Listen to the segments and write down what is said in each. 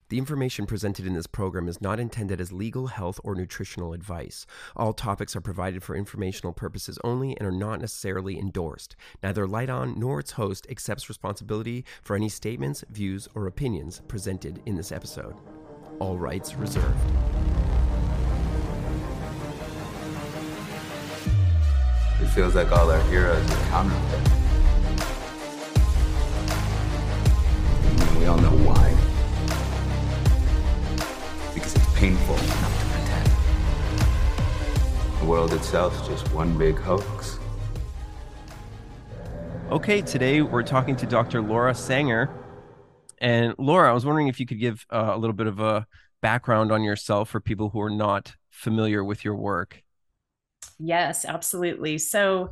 The information presented in this program is not intended as legal, health, or nutritional advice. All topics are provided for informational purposes only and are not necessarily endorsed. Neither Light On nor its host accepts responsibility for any statements, views, or opinions presented in this episode. All rights reserved. It feels like all our heroes are counterfeit. We all know why. Because it's painful not to pretend. The world itself is just one big hoax. Okay, today we're talking to Dr. Laura Sanger. And Laura, I was wondering if you could give a little bit of a background on yourself for people who are not familiar with your work. Yes, absolutely. So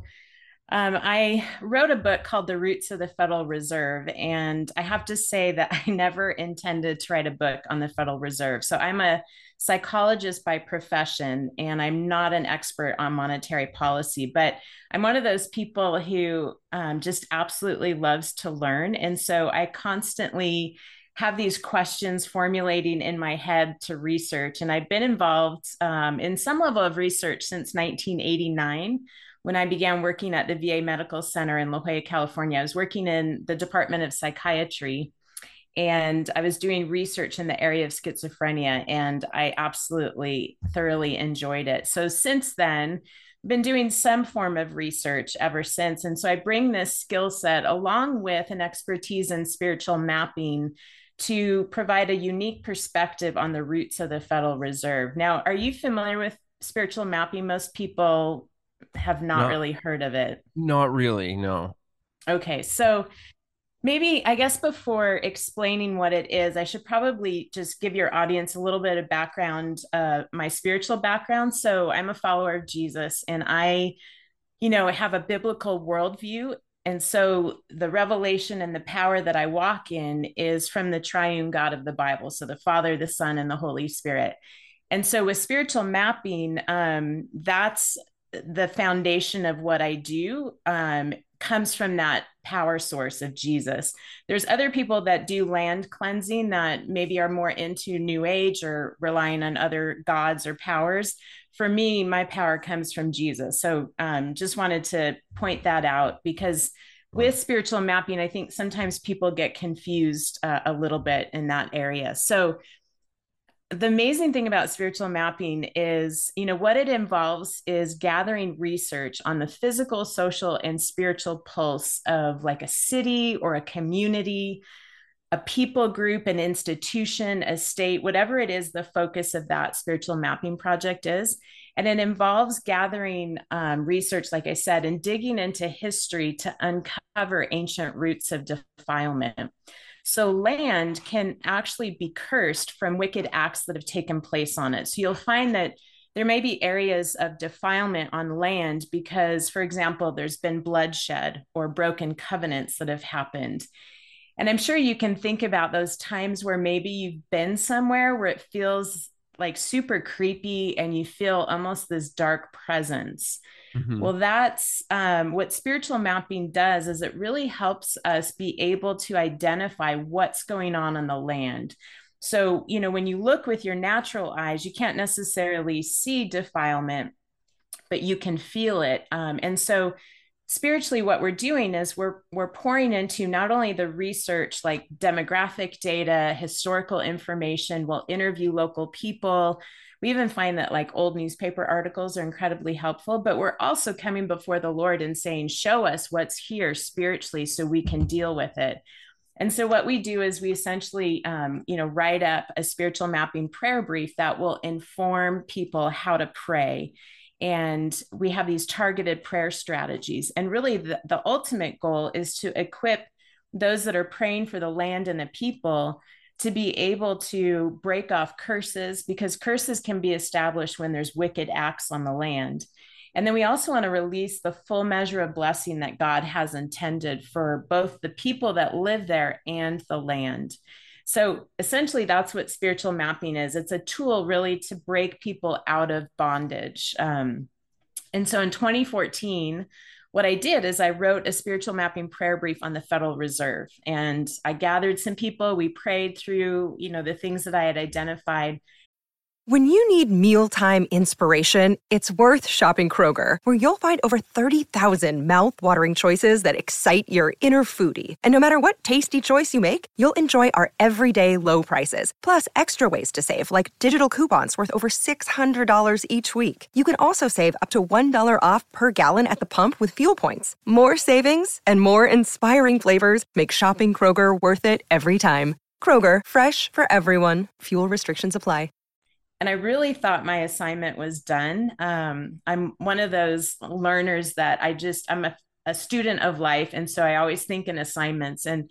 I wrote a book called The Roots of the Federal Reserve, and I have to say that I never intended to write a book on the Federal Reserve. So I'm a psychologist by profession, and I'm not an expert on monetary policy, but I'm one of those people who just absolutely loves to learn. And so I constantly have these questions formulating in my head to research. And I've been involved in some level of research since 1989 when I began working at the VA Medical Center in La Jolla, California. I was working in the Department of Psychiatry, and I was doing research in the area of schizophrenia, and I absolutely thoroughly enjoyed it. So since then, I've been doing some form of research ever since. And so I bring this skill set along with an expertise in spiritual mapping to provide a unique perspective on the roots of the Federal Reserve. Now, are you familiar with spiritual mapping? Most people have not really heard of it. Not really, no. Okay, so maybe, I guess before explaining what it is, I should probably just give your audience a little bit of background, my spiritual background. So I'm a follower of Jesus, and I, have a biblical worldview. And so the revelation and the power that I walk in is from the triune God of the Bible. So the Father, the Son, and the Holy Spirit. And so with spiritual mapping, that's the foundation of what I do, comes from that power source of Jesus. There's other people that do land cleansing that maybe are more into New Age or relying on other gods or powers. For me, my power comes from Jesus. So just wanted to point that out, because with spiritual mapping, I think sometimes people get confused a little bit in that area. So the amazing thing about spiritual mapping is, what it involves is gathering research on the physical, social, and spiritual pulse of like a city or a community, a people group, an institution, a state, whatever it is, the focus of that spiritual mapping project is. And it involves gathering research, like I said, and digging into history to uncover ancient roots of defilement. So land can actually be cursed from wicked acts that have taken place on it. So you'll find that there may be areas of defilement on land because, for example, there's been bloodshed or broken covenants that have happened. And I'm sure you can think about those times where maybe you've been somewhere where it feels like super creepy and you feel almost this dark presence. Mm-hmm. Well, that's what spiritual mapping does, is it really helps us be able to identify what's going on the land. So, when you look with your natural eyes, you can't necessarily see defilement, but you can feel it. And so spiritually, what we're doing is we're pouring into not only the research, like demographic data, historical information. We'll interview local people. We even find that like old newspaper articles are incredibly helpful, but we're also coming before the Lord and saying, show us what's here spiritually so we can deal with it. And so what we do is we essentially, write up a spiritual mapping prayer brief that will inform people how to pray. And we have these targeted prayer strategies. And really the ultimate goal is to equip those that are praying for the land and the people to be able to break off curses, because curses can be established when there's wicked acts on the land. And then we also want to release the full measure of blessing that God has intended for both the people that live there and the land. So essentially, that's what spiritual mapping is. It's a tool really to break people out of bondage. And so in 2014, what I did is I wrote a spiritual mapping prayer brief on the Federal Reserve, and I gathered some people. We prayed through, the things that I had identified. When you need mealtime inspiration, it's worth shopping Kroger, where you'll find over 30,000 mouth-watering choices that excite your inner foodie. And no matter what tasty choice you make, you'll enjoy our everyday low prices, plus extra ways to save, like digital coupons worth over $600 each week. You can also save up to $1 off per gallon at the pump with fuel points. More savings and more inspiring flavors make shopping Kroger worth it every time. Kroger, fresh for everyone. Fuel restrictions apply. And I really thought my assignment was done. I'm one of those learners that I'm a student of life. And so I always think in assignments. And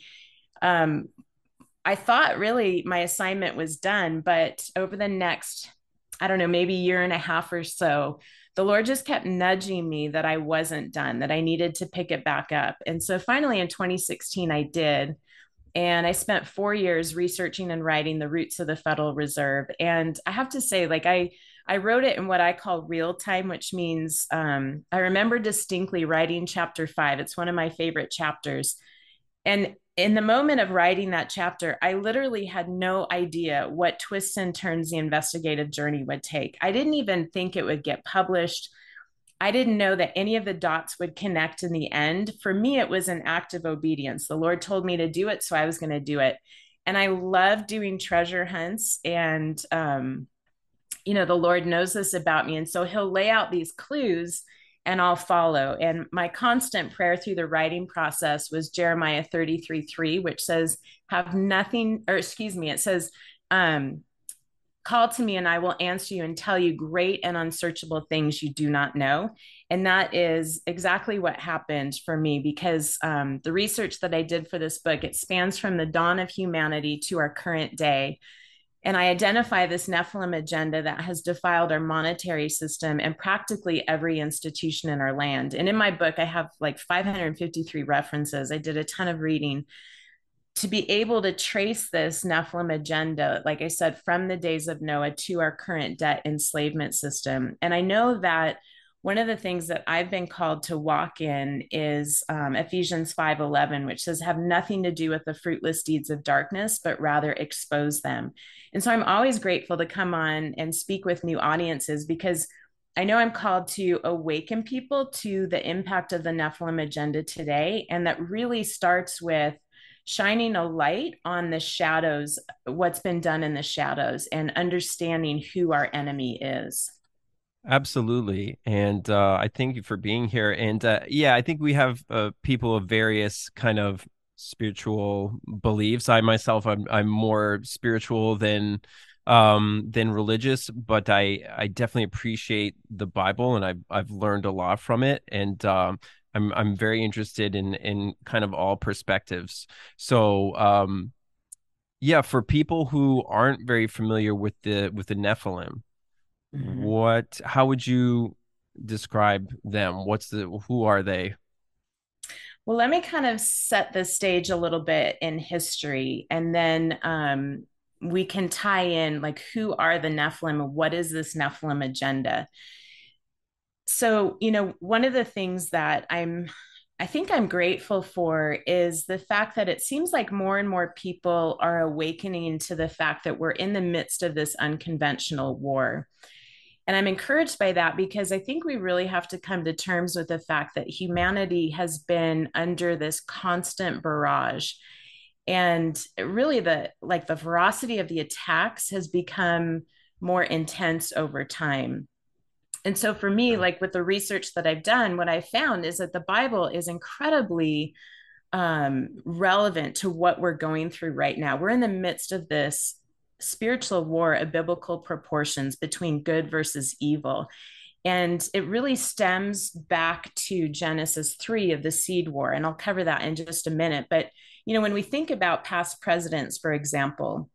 I thought really my assignment was done. But over the next, I don't know, maybe year and a half or so, the Lord just kept nudging me that I wasn't done, that I needed to pick it back up. And so finally in 2016, I did. And I spent 4 years researching and writing the roots of the Federal Reserve. And I have to say, I wrote it in what I call real time, which means I remember distinctly writing chapter 5. It's one of my favorite chapters. And in the moment of writing that chapter, I literally had no idea what twists and turns the investigative journey would take. I didn't even think it would get published. I didn't know that any of the dots would connect in the end. For me, it was an act of obedience. The Lord told me to do it, so I was going to do it. And I love doing treasure hunts. And, the Lord knows this about me. And so he'll lay out these clues and I'll follow. And my constant prayer through the writing process was Jeremiah 33:3, which says, it says, call to me and I will answer you and tell you great and unsearchable things you do not know. And that is exactly what happened for me, because the research that I did for this book, it spans from the dawn of humanity to our current day. And I identify this Nephilim agenda that has defiled our monetary system and practically every institution in our land. And in my book, I have like 553 references. I did a ton of reading to be able to trace this Nephilim agenda, like I said, from the days of Noah to our current debt enslavement system. And I know that one of the things that I've been called to walk in is Ephesians 5:11, which says, have nothing to do with the fruitless deeds of darkness, but rather expose them. And so I'm always grateful to come on and speak with new audiences, because I know I'm called to awaken people to the impact of the Nephilim agenda today. And that really starts with shining a light on the shadows, what's been done in the shadows, and understanding who our enemy is. Absolutely. And I thank you for being here. And I think we have people of various kind of spiritual beliefs. I myself, I'm more spiritual than religious, but I definitely appreciate the Bible, and I've learned a lot from it. And I'm very interested in kind of all perspectives. So for people who aren't very familiar with the Nephilim, how would you describe them? Who are they? Well, let me kind of set the stage a little bit in history, and then we can tie in, like, who are the Nephilim and what is this Nephilim agenda? So, one of the things that I think I'm grateful for is the fact that it seems like more and more people are awakening to the fact that we're in the midst of this unconventional war. And I'm encouraged by that, because I think we really have to come to terms with the fact that humanity has been under this constant barrage. And really the ferocity of the attacks has become more intense over time. And so for me, like with the research that I've done, what I found is that the Bible is incredibly relevant to what we're going through right now. We're in the midst of this spiritual war of biblical proportions between good versus evil. And it really stems back to Genesis 3 of the seed war. And I'll cover that in just a minute. But, when we think about past presidents, for example,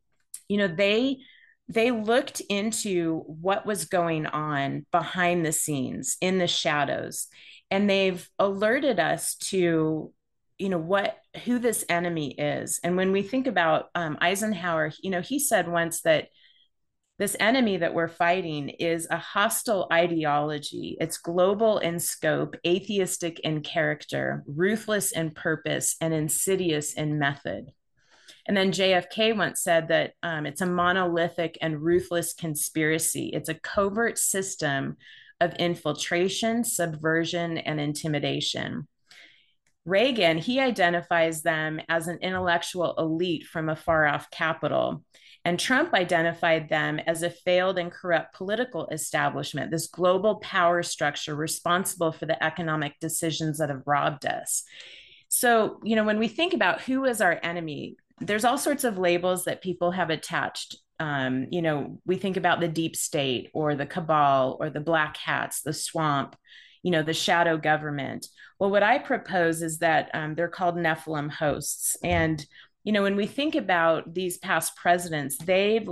they looked into what was going on behind the scenes in the shadows, and they've alerted us to who this enemy is. And when we think about Eisenhower, he said once that This enemy that we're fighting is a hostile ideology. It's global in scope, atheistic in character, ruthless in purpose, and insidious in method. And then JFK once said that it's a monolithic and ruthless conspiracy. It's a covert system of infiltration, subversion, and intimidation. Reagan, he identifies them as an intellectual elite from a far off capital. And Trump identified them as a failed and corrupt political establishment, this global power structure responsible for the economic decisions that have robbed us. So, when we think about who is our enemy, there's all sorts of labels that people have attached. We think about the deep state or the cabal or the black hats, the swamp, the shadow government. Well, what I propose is that they're called Nephilim hosts. And, when we think about these past presidents, they've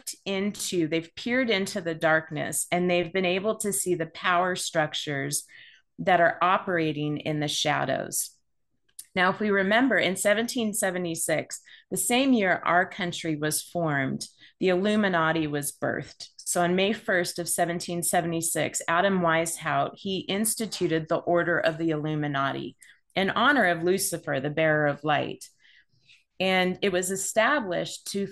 peered into the darkness, and they've been able to see the power structures that are operating in the shadows. Now, if we remember, in 1776, the same year our country was formed, the Illuminati was birthed. So on May 1st of 1776, Adam Weishaupt, he instituted the Order of the Illuminati in honor of Lucifer, the bearer of light. And it was established to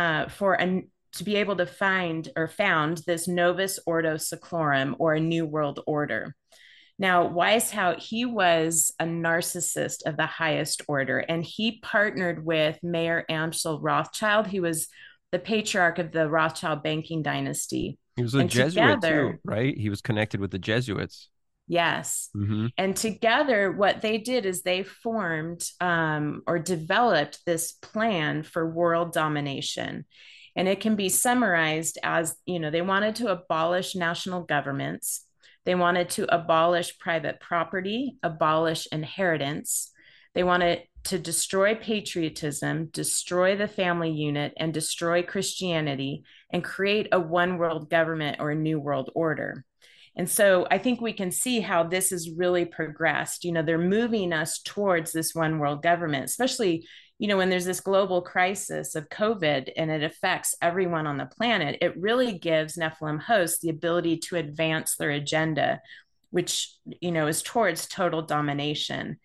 be able to found this Novus Ordo Seclorum, or a New World Order. Now, Weishaupt, he was a narcissist of the highest order, and he partnered with Mayer Amschel Rothschild, who was the patriarch of the Rothschild banking dynasty. He was a Jesuit too, right? He was connected with the Jesuits. Yes. Mm-hmm. And together, what they did is they formed or developed this plan for world domination. And it can be summarized as, they wanted to abolish national governments. They wanted to abolish private property, abolish inheritance. They wanted to destroy patriotism, destroy the family unit, and destroy Christianity, and create a one world government, or a new world order. And so I think we can see how this has really progressed. They're moving us towards this one world government, especially, when there's this global crisis of COVID and it affects everyone on the planet. It really gives Nephilim hosts the ability to advance their agenda, which, is towards total domination.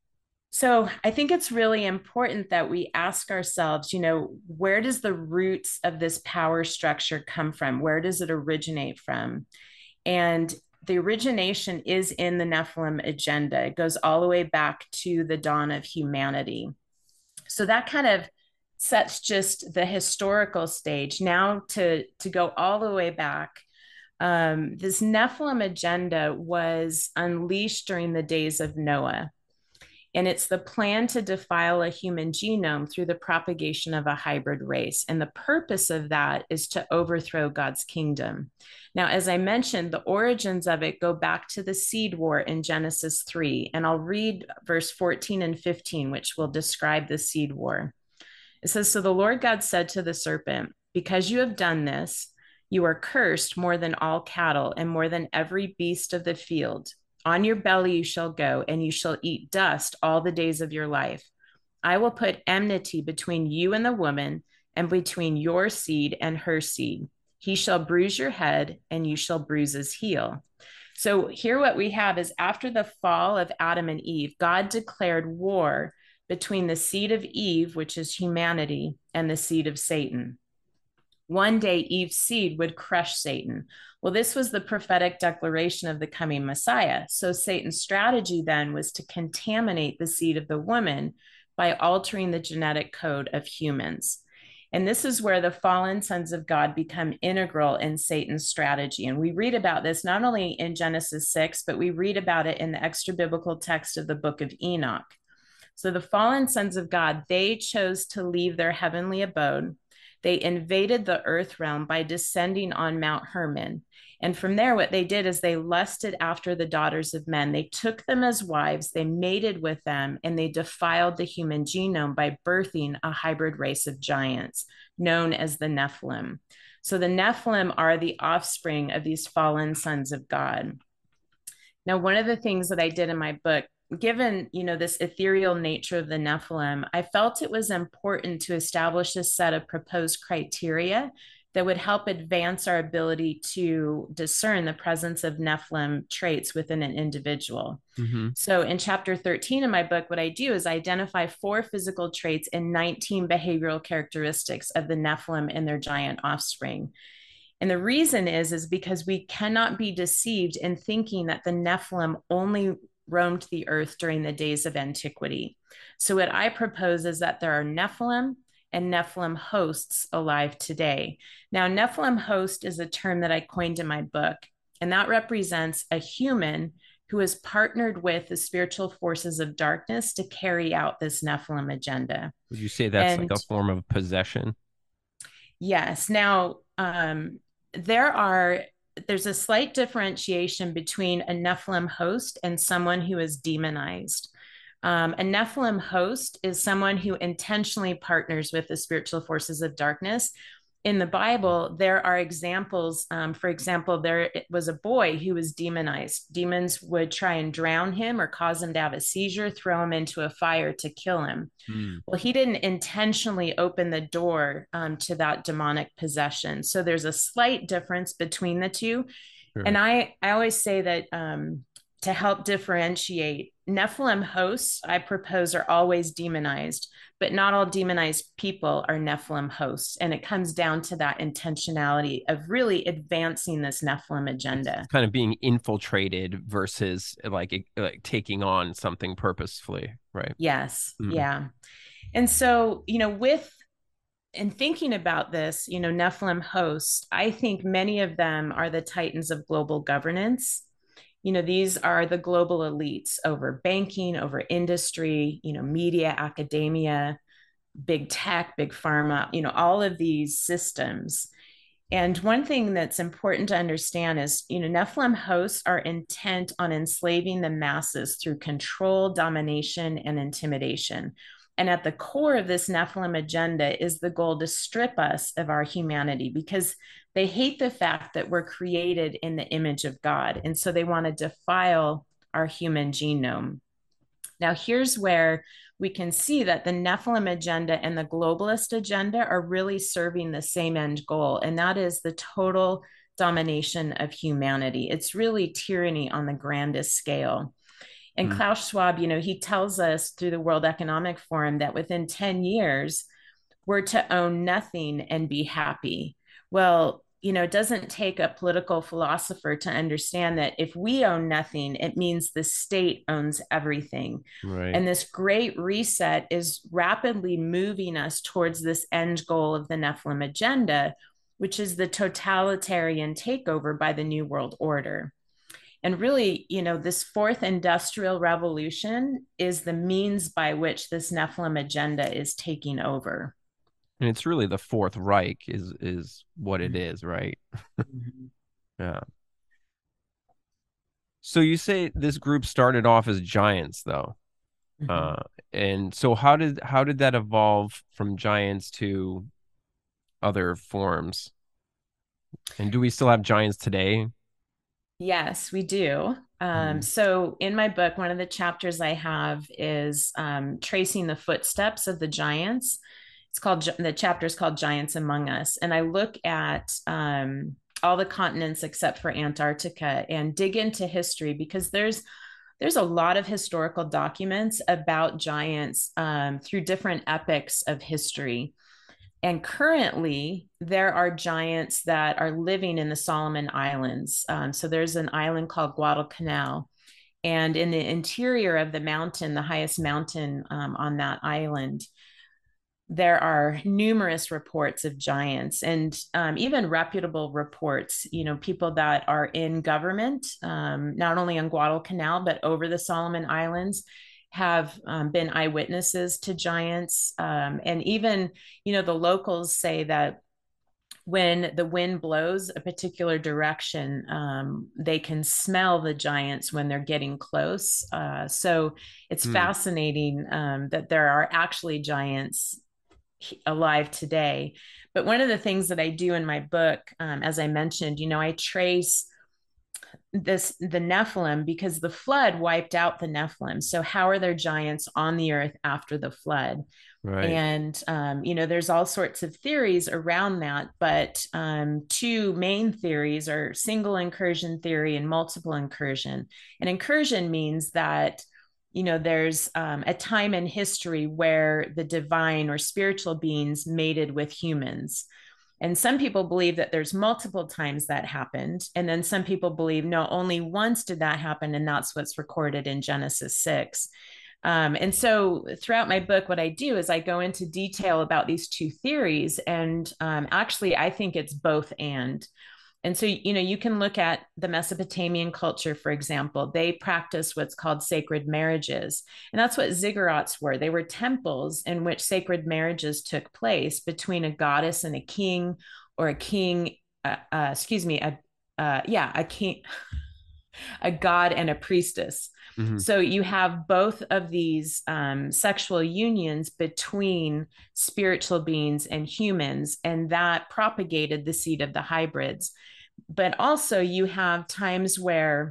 So I think it's really important that we ask ourselves, where does the roots of this power structure come from? Where does it originate from? And the origination is in the Nephilim agenda. It goes all the way back to the dawn of humanity. So that kind of sets just the historical stage. Now to go all the way back, this Nephilim agenda was unleashed during the days of Noah. And it's the plan to defile a human genome through the propagation of a hybrid race. And the purpose of that is to overthrow God's kingdom. Now, as I mentioned, the origins of it go back to the seed war in Genesis 3. And I'll read verse 14 and 15, which will describe the seed war. It says, "So the Lord God said to the serpent, because you have done this, you are cursed more than all cattle and more than every beast of the field. On your belly you shall go, and you shall eat dust all the days of your life. I will put enmity between you and the woman, and between your seed and her seed. He shall bruise your head, and you shall bruise his heel." So here what we have is, after the fall of Adam and Eve, God declared war between the seed of Eve, which is humanity, and the seed of Satan. One day Eve's seed would crush Satan. Well, this was the prophetic declaration of the coming Messiah. So Satan's strategy then was to contaminate the seed of the woman by altering the genetic code of humans. And this is where the fallen sons of God become integral in Satan's strategy. And we read about this not only in Genesis 6, but we read about it in the extra biblical text of the book of Enoch. So the fallen sons of God, they chose to leave their heavenly abode. They invaded the earth realm by descending on Mount Hermon. And from there, what they did is they lusted after the daughters of men. They took them as wives, they mated with them, and they defiled the human genome by birthing a hybrid race of giants known as the Nephilim. So the Nephilim are the offspring of these fallen sons of God. Now, one of the things that I did in my book, given, this ethereal nature of the Nephilim, I felt it was important to establish a set of proposed criteria that would help advance our ability to discern the presence of Nephilim traits within an individual. Mm-hmm. So in chapter 13 of my book, what I do is identify 4 physical traits and 19 behavioral characteristics of the Nephilim and their giant offspring. And the reason is because we cannot be deceived in thinking that the Nephilim only roamed the earth during the days of antiquity. So what I propose is that there are Nephilim and Nephilim hosts alive today. Now, Nephilim host is a term that I coined in my book, and that represents a human who has partnered with the spiritual forces of darkness to carry out this Nephilim agenda. Would you say that's like a form of possession? Yes. Now, there's a slight differentiation between a Nephilim host and someone who is demonized. A Nephilim host is someone who intentionally partners with the spiritual forces of darkness. In the Bible, there are examples. For example, there was a boy who was demonized. Demons would try and drown him or cause him to have a seizure, throw him into a fire to kill him. Well, he didn't intentionally open the door to that demonic possession. So there's a slight difference between the two. Sure. And I always say that to help differentiate, Nephilim hosts, I propose, are always demonized, but not all demonized people are Nephilim hosts. And it comes down to that intentionality of really advancing this Nephilim agenda. It's kind of being infiltrated versus like taking on something purposefully, right? Yes. Yeah. And so, in thinking about this, Nephilim hosts, I think many of them are the titans of global governance. These are the global elites over banking, over industry, media, academia, big tech, big pharma, all of these systems. And one thing that's important to understand is, Nephilim hosts are intent on enslaving the masses through control, domination, and intimidation. And at the core of this Nephilim agenda is the goal to strip us of our humanity, because they hate the fact that we're created in the image of God. And so they want to defile our human genome. Now, here's where we can see that the Nephilim agenda and the globalist agenda are really serving the same end goal, and that is the total domination of humanity. It's really tyranny on the grandest scale. And Klaus Schwab, he tells us through the World Economic Forum that within 10 years, we're to own nothing and be happy. Well, it doesn't take a political philosopher to understand that if we own nothing, it means the state owns everything. Right. And this great reset is rapidly moving us towards this end goal of the Nephilim agenda, which is the totalitarian takeover by the New World Order. And really, this fourth industrial revolution is the means by which this Nephilim agenda is taking over. And it's really the Fourth Reich is what it is, right? Yeah. So you say this group started off as giants, though. And so how did that evolve from giants to other forms? And do we still have giants today? Yes, we do. So in my book, one of the chapters I have is tracing the footsteps of the giants. The chapter is called Giants Among Us. And I look at all the continents except for Antarctica and dig into history, because there's a lot of historical documents about giants through different epochs of history. And currently, there are giants that are living in the Solomon Islands. So there's an island called Guadalcanal. And in the interior of the mountain, the highest mountain on that island, there are numerous reports of giants, and even reputable reports, people that are in government, not only on Guadalcanal, but over the Solomon Islands, have been eyewitnesses to giants. And even, the locals say that when the wind blows a particular direction, they can smell the giants when they're getting close. So it's fascinating that there are actually giants alive today. But one of the things that I do in my book, as I mentioned, I trace the Nephilim because the flood wiped out the Nephilim. So how are there giants on the earth after the flood? Right. And, there's all sorts of theories around that, but two main theories are single incursion theory and multiple incursion. And incursion means that, there's a time in history where the divine or spiritual beings mated with humans. And some people believe that there's multiple times that happened. And then some people believe, no, only once did that happen. And that's what's recorded in Genesis 6. And so throughout my book, what I do is I go into detail about these two theories. And actually, I think it's both and. And so, you can look at the Mesopotamian culture, for example. They practice what's called sacred marriages. And that's what ziggurats were. They were temples in which sacred marriages took place between a goddess and a king, or a king, excuse me, a king, a god and a priestess. Mm-hmm. So you have both of these sexual unions between spiritual beings and humans, and that propagated the seed of the hybrids. But also, you have times where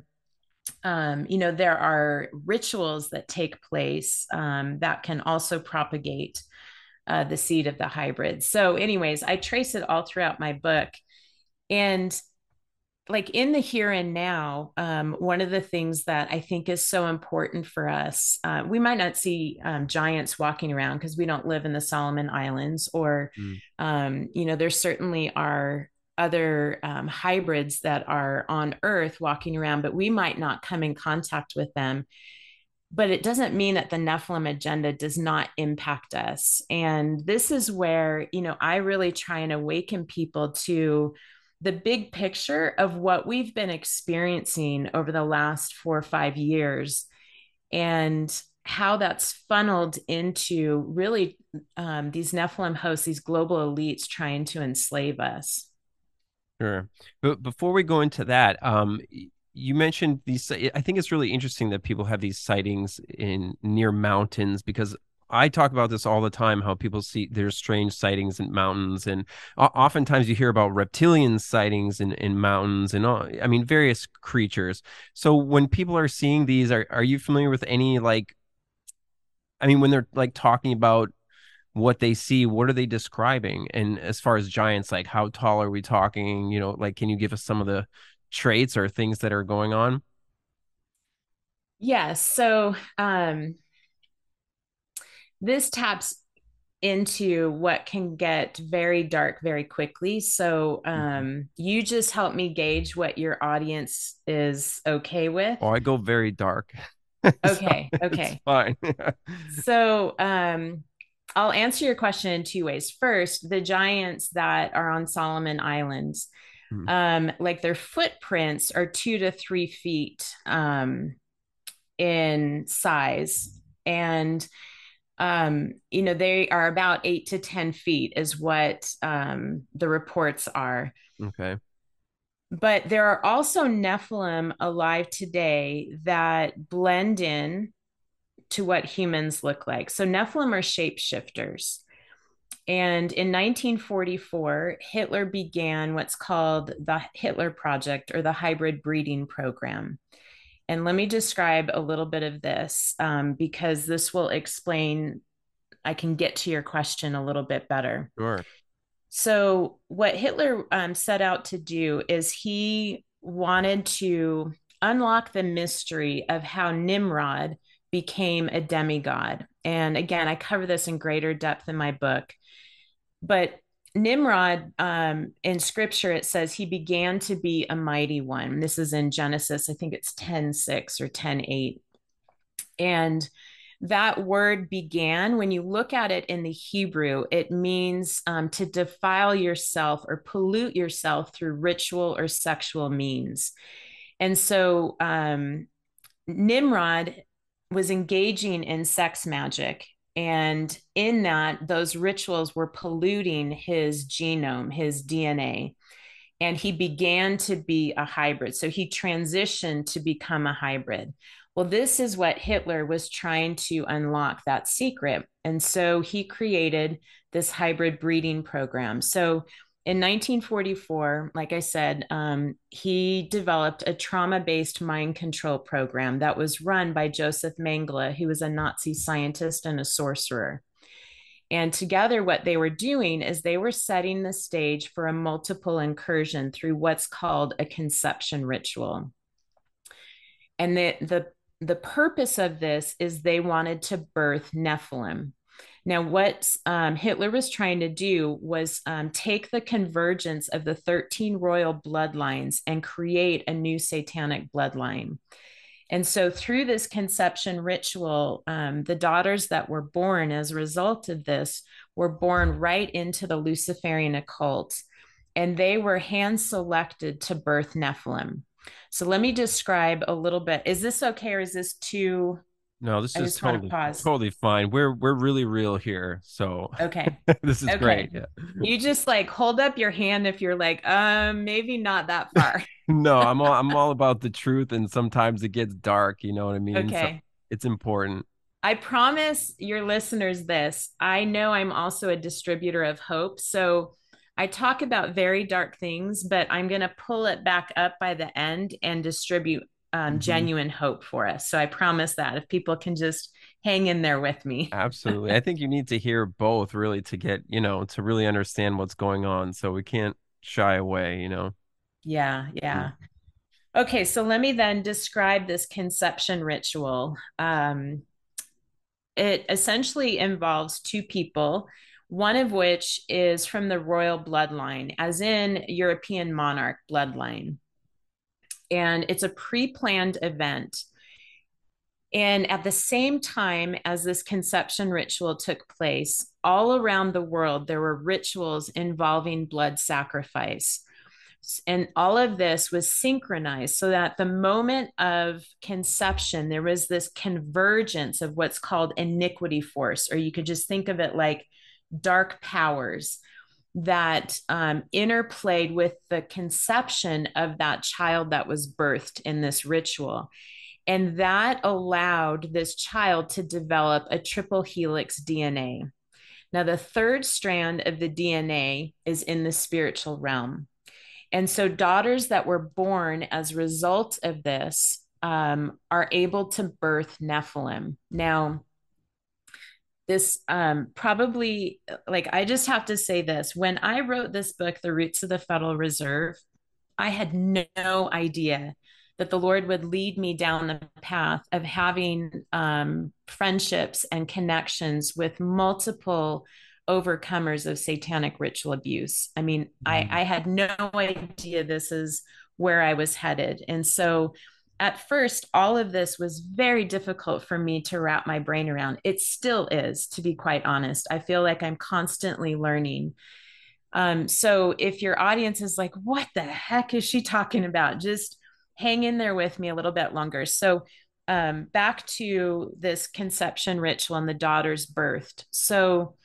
there are rituals that take place that can also propagate the seed of the hybrids. So, anyways, I trace it all throughout my book. And like in the here and now, one of the things that I think is so important for us, we might not see giants walking around because we don't live in the Solomon Islands, or, there certainly are other hybrids that are on Earth walking around, but we might not come in contact with them. But it doesn't mean that the Nephilim agenda does not impact us. And this is where, I really try and awaken people to the big picture of what we've been experiencing over the last 4 or 5 years, and how that's funneled into really these Nephilim hosts, these global elites trying to enslave us. Sure. But before we go into that, you mentioned these. I think it's really interesting that people have these sightings in near mountains, because I talk about this all the time, how people see there's strange sightings in mountains, and oftentimes you hear about reptilian sightings in mountains, and I mean, various creatures. So when people are seeing these, are you familiar with any, like, I mean, when they're like talking about what they see, what are they describing? And as far as giants, like how tall are we talking? Like, can you give us some of the traits or things that are going on? Yes. So this taps into what can get very dark very quickly. So you just help me gauge what your audience is okay with. Oh, I go very dark. Okay. So Okay. it's fine. So I'll answer your question in two ways. First, the giants that are on Solomon Islands, like their footprints are 2 to 3 feet in size. And they are about 8 to 10 feet is what the reports are. Okay. But there are also Nephilim alive today that blend in to what humans look like. So Nephilim are shapeshifters. And in 1944, Hitler began what's called the Hitler Project, or the hybrid breeding program. And let me describe a little bit of this because this will explain, I can get to your question a little bit better. Sure. So, what Hitler set out to do is he wanted to unlock the mystery of how Nimrod became a demigod. And again, I cover this in greater depth in my book. But Nimrod, in scripture, it says he began to be a mighty one. This is in Genesis, I think it's 10:6 or 10:8. And that word began, when you look at it in the Hebrew, it means to defile yourself or pollute yourself through ritual or sexual means. And so Nimrod was engaging in sex magic. And in that, those rituals were polluting his genome, his DNA. And he began to be a hybrid. So he transitioned to become a hybrid. Well, this is what Hitler was trying to unlock, that secret. And so he created this hybrid breeding program. So in 1944, like I said, he developed a trauma-based mind control program that was run by Joseph Mengele, who was a Nazi scientist and a sorcerer. And together, what they were doing is they were setting the stage for a multiple incursion through what's called a conception ritual. And the purpose of this is they wanted to birth Nephilim. Now, what Hitler was trying to do was take the convergence of the 13 royal bloodlines and create a new satanic bloodline. And so, through this conception ritual, the daughters that were born as a result of this were born right into the Luciferian occult, and they were hand selected to birth Nephilim. So, let me describe a little bit. Is this okay, or is this too? No, this I is just want to pause. totally fine. We're really real here. So Okay. this is Okay. great. Yeah. You just like hold up your hand if you're like, maybe not that far. No, I'm all about the truth, and sometimes it gets dark, you know what I mean? So Okay. it's important. I promise your listeners this. I know I'm also a distributor of hope. So I talk about very dark things, but I'm going to pull it back up by the end and distribute genuine hope for us. So I promise that if people can just hang in there with me. Absolutely. I think you need to hear both really to get, to really understand what's going on. So we can't shy away. Yeah. Yeah. Okay. So let me then describe this conception ritual. It essentially involves two people, one of which is from the royal bloodline, as in European monarch bloodline. And it's a pre-planned event. And at the same time as this conception ritual took place, all around the world, there were rituals involving blood sacrifice. And all of this was synchronized so that the moment of conception, there was this convergence of what's called iniquity force, or you could just think of it like dark powers that interplayed with the conception of that child that was birthed in this ritual. And that allowed this child to develop a triple helix DNA. Now, the third strand of the DNA is in the spiritual realm. And so daughters that were born as a result of this are able to birth Nephilim. Now, this probably, like, I just have to say this. When I wrote this book, The Roots of the Federal Reserve, I had no idea that the Lord would lead me down the path of having friendships and connections with multiple overcomers of satanic ritual abuse. I mean, I had no idea this is where I was headed. And so at first, all of this was very difficult for me to wrap my brain around. It still is, to be quite honest. I feel like I'm constantly learning. So if your audience is like, what the heck is she talking about? Just hang in there with me a little bit longer. So back to this conception ritual and the daughters birthed. So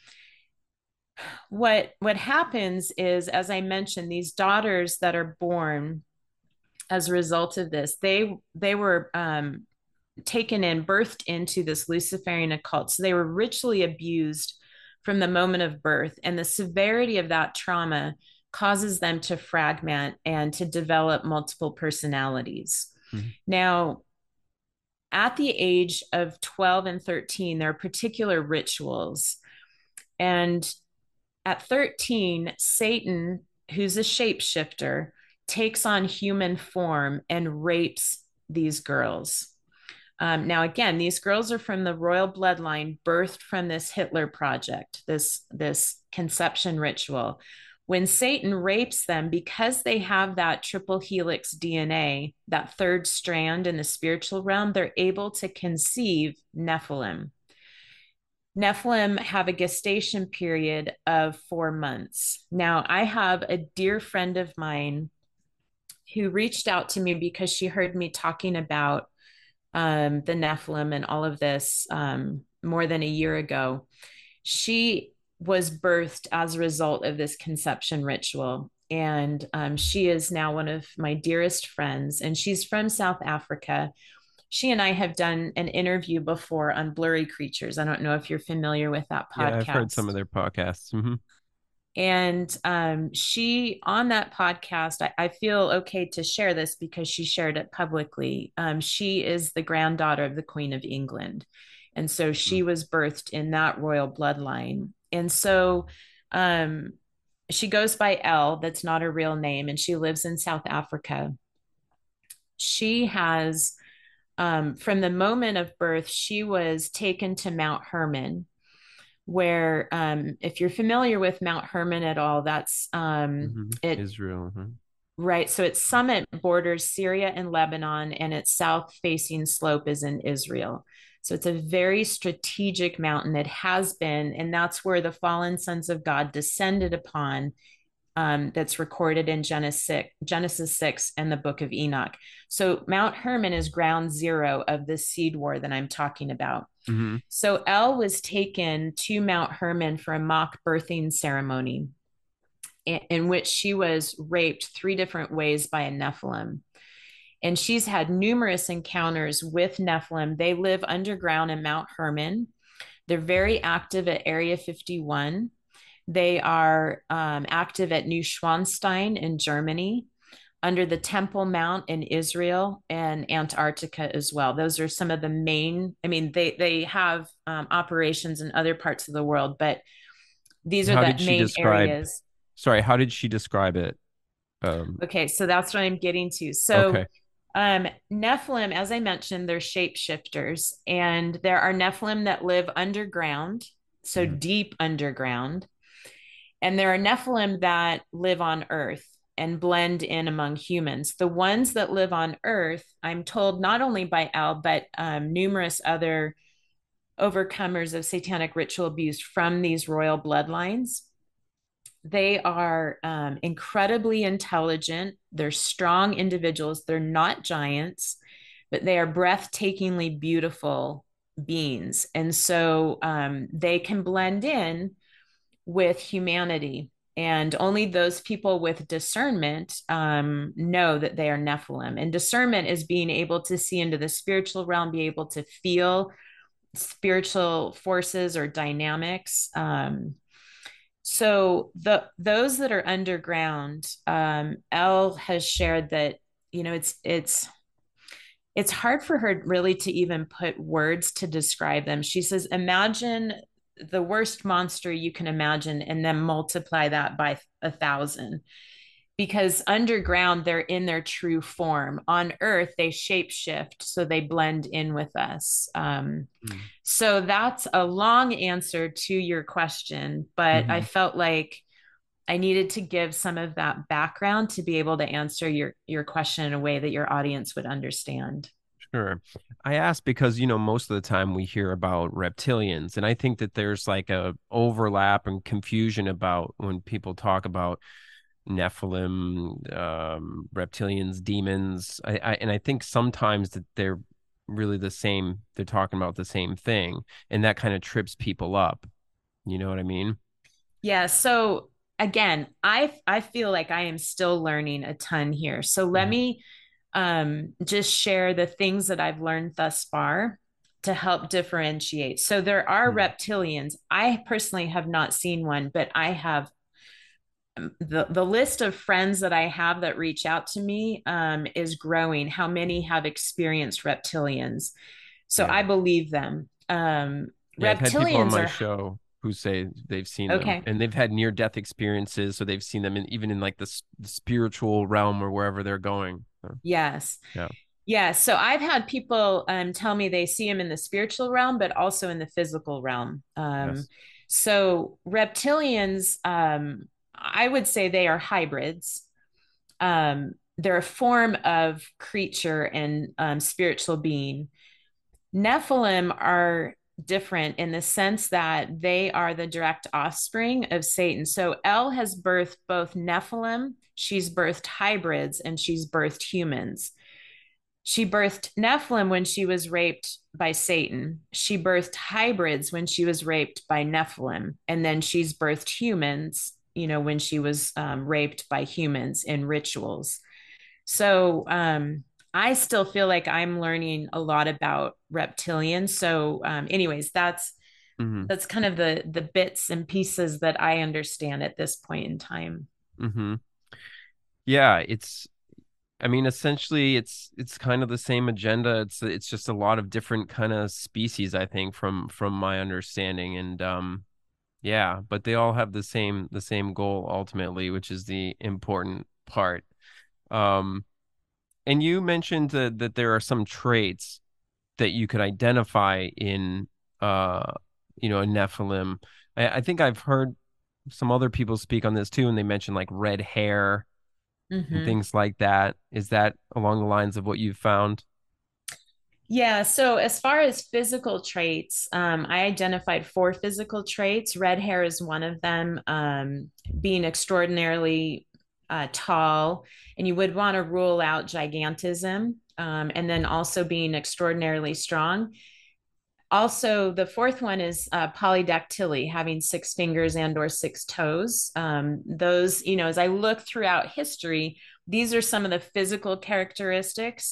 what happens is, as I mentioned, these daughters that are born as a result of this, they were taken in, birthed into this Luciferian occult. So they were ritually abused from the moment of birth, and the severity of that trauma causes them to fragment and to develop multiple personalities. Now, at the age of 12 and 13, there are particular rituals. And at 13, Satan, who's a shapeshifter, takes on human form and rapes these girls. Now, again, these girls are from the royal bloodline, birthed from this Hitler project, this conception ritual. When Satan rapes them, because they have that triple helix DNA, that third strand in the spiritual realm, they're able to conceive Nephilim. Nephilim have a gestation period of 4 months. Now, I have a dear friend of mine who reached out to me because she heard me talking about the Nephilim and all of this more than a year ago. She was birthed as a result of this conception ritual. And she is now one of my dearest friends, and she's from South Africa. She and I have done an interview before on Blurry Creatures. I don't know if you're familiar with that podcast. Yeah, I've heard some of their podcasts. And she, on that podcast, I feel okay to share this because she shared it publicly. She is the granddaughter of the Queen of England. And so she was birthed in that royal bloodline. And so um, she goes by Elle. That's not her real name. And she lives in South Africa. She has, from the moment of birth, she was taken to Mount Hermon, where, if you're familiar with Mount Hermon at all, that's it. Israel. Right. So its summit borders Syria and Lebanon, and its south facing slope is in Israel. So it's a very strategic mountain. It has been, and that's where the fallen sons of God descended upon. That's recorded in Genesis 6 and the book of Enoch. So Mount Hermon is ground zero of this seed war that I'm talking about. Mm-hmm. So Elle was taken to Mount Hermon for a mock birthing ceremony in which she was raped 3 different ways by a Nephilim. And she's had numerous encounters with Nephilim. They live underground in Mount Hermon. They're very active at Area 51. They are active at Neuschwanstein in Germany, under the Temple Mount in Israel, and Antarctica as well. Those are some of the main, I mean, they have operations in other parts of the world, but these are How the did she main describe? areas. Sorry, how did she describe it? Okay, so that's what I'm getting to. So Okay. Nephilim, as I mentioned, they're shapeshifters, and there are Nephilim that live underground, so deep underground. And there are Nephilim that live on Earth and blend in among humans. The ones that live on Earth, I'm told not only by Al, but numerous other overcomers of satanic ritual abuse from these royal bloodlines. They are incredibly intelligent. They're strong individuals. They're not giants, but they are breathtakingly beautiful beings. And so they can blend in with humanity. And only those people with discernment know that they are Nephilim. And discernment is being able to see into the spiritual realm, be able to feel spiritual forces or dynamics. So those that are underground, Elle has shared that, you know, it's hard for her really to even put words to describe them. She says, imagine the worst monster you can imagine and then multiply that by 1,000, because underground they're in their true form. On Earth they shapeshift, so they blend in with us. So that's a long answer to your question, but I felt like I needed to give some of that background to be able to answer your question in a way that your audience would understand. Sure. I asked because, you know, most of the time we hear about reptilians, and I think that there's like a overlap and confusion about when people talk about Nephilim, reptilians, demons. And I think sometimes that they're really the same. They're talking about the same thing, and that kind of trips people up. You know what I mean? Yeah. So again, I feel like I am still learning a ton here. So let me just share the things that I've learned thus far to help differentiate. So there are reptilians. I personally have not seen one, but I have the list of friends that I have that reach out to me is growing. How many have experienced reptilians? So I believe them. Yeah, I've had people on Reptilians my are show who say they've seen them, okay. and they've had near-death experiences, so they've seen them even in like the spiritual realm or wherever they're going. So, Yes. yeah. Yeah. So I've had people tell me they see them in the spiritual realm, but also in the physical realm. Yes. So reptilians, I would say they are hybrids. They're a form of creature and spiritual being. Nephilim are different in the sense that they are the direct offspring of Satan. So Elle has birthed both Nephilim, she's birthed hybrids, and she's birthed humans. She birthed Nephilim when she was raped by Satan. She birthed hybrids when she was raped by Nephilim. And then she's birthed humans, you know, when she was raped by humans in rituals. So I still feel like I'm learning a lot about reptilians. So, anyways, that's kind of the bits and pieces that I understand at this point in time. Mm-hmm. Yeah, I mean, essentially it's kind of the same agenda. It's just a lot of different kind of species, I think, from my understanding. And Yeah, but they all have the same goal ultimately, which is the important part. Um, and you mentioned that there are some traits that you could identify in uh a Nephilim. I think I've heard some other people speak on this too, and they mentioned like red hair and Mhm. things like that. Is that along the lines of what you've found? Yeah, so as far as physical traits, I identified four physical traits. Red hair is one of them, being extraordinarily tall, and you would want to rule out gigantism, and then also being extraordinarily strong. Also, the fourth one is polydactyly, having six fingers and or six toes. Those, as I look throughout history, these are some of the physical characteristics.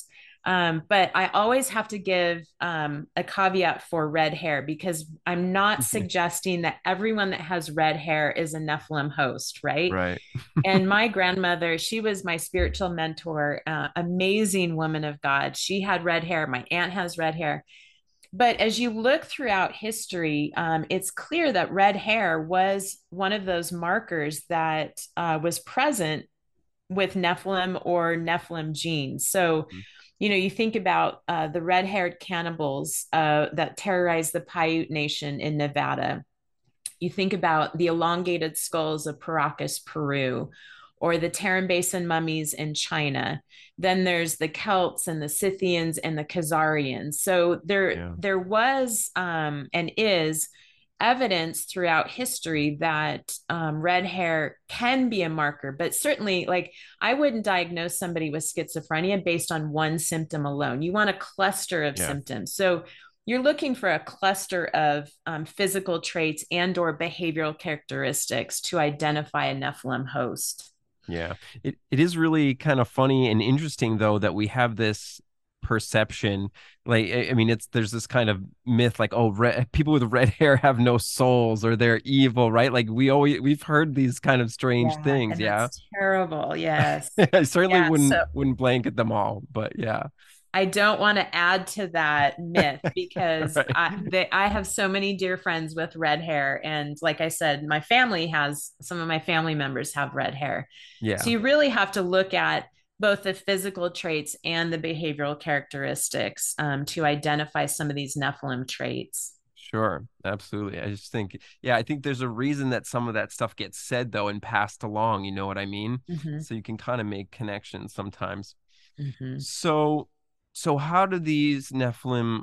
But I always have to give a caveat for red hair because I'm not suggesting that everyone that has red hair is a Nephilim host, right? Right. And my grandmother, she was my spiritual mentor, amazing woman of God. She had red hair. My aunt has red hair. But as you look throughout history, it's clear that red hair was one of those markers that was present with Nephilim or Nephilim genes. So, you think about the red haired cannibals that terrorized the Paiute Nation in Nevada. You think about the elongated skulls of Paracas, Peru, or the Tarim Basin mummies in China. Then there's the Celts and the Scythians and the Khazarians. So there, Yeah. there was and is evidence throughout history that red hair can be a marker, but certainly, like, I wouldn't diagnose somebody with schizophrenia based on one symptom alone. You want a cluster of Yeah. symptoms. So you're looking for a cluster of physical traits and or behavioral characteristics to identify a Nephilim host. Yeah. It is really kind of funny and interesting though that we have this perception. Like I mean there's this kind of myth like, oh, people with red hair have no souls or they're evil, right? Like we've heard these kind of strange Yeah, things. and Yeah. that's terrible. Yes. I certainly Yeah. So wouldn't blanket them all, but yeah. I don't want to add to that myth because Right. I have so many dear friends with red hair. And like I said, my family has some of my family members have red hair. So Yeah. you really have to look at both the physical traits and the behavioral characteristics to identify some of these Nephilim traits. Sure, absolutely. I just think, yeah, I think there's a reason that some of that stuff gets said though and passed along, you know what I mean? Mm-hmm. So you can kind of make connections sometimes. Mm-hmm. So, so how do these Nephilim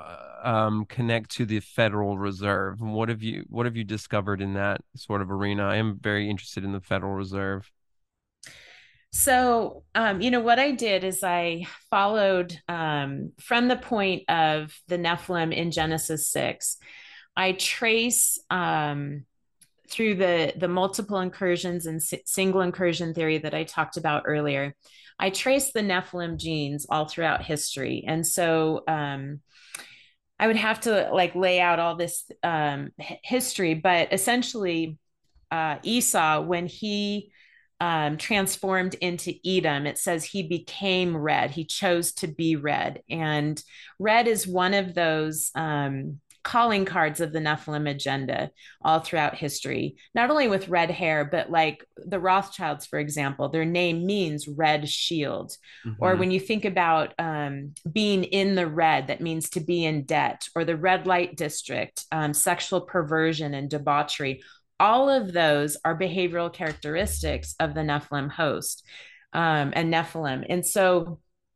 connect to the Federal Reserve? And what have you discovered in that sort of arena? I am very interested in the Federal Reserve. So, what I did is I followed from the point of the Nephilim in Genesis 6. I trace through the multiple incursions and single incursion theory that I talked about earlier. I trace the Nephilim genes all throughout history, and so I would have to like lay out all this history, but essentially, Esau, when he transformed into Edom, it says he became red. He chose to be red. And red is one of those calling cards of the Nephilim agenda all throughout history, not only with red hair, but like the Rothschilds, for example, their name means red shield. Or Hmm. when you think about being in the red, that means to be in debt, or the red light district, sexual perversion and debauchery. All of those are behavioral characteristics of the Nephilim host and Nephilim. And so,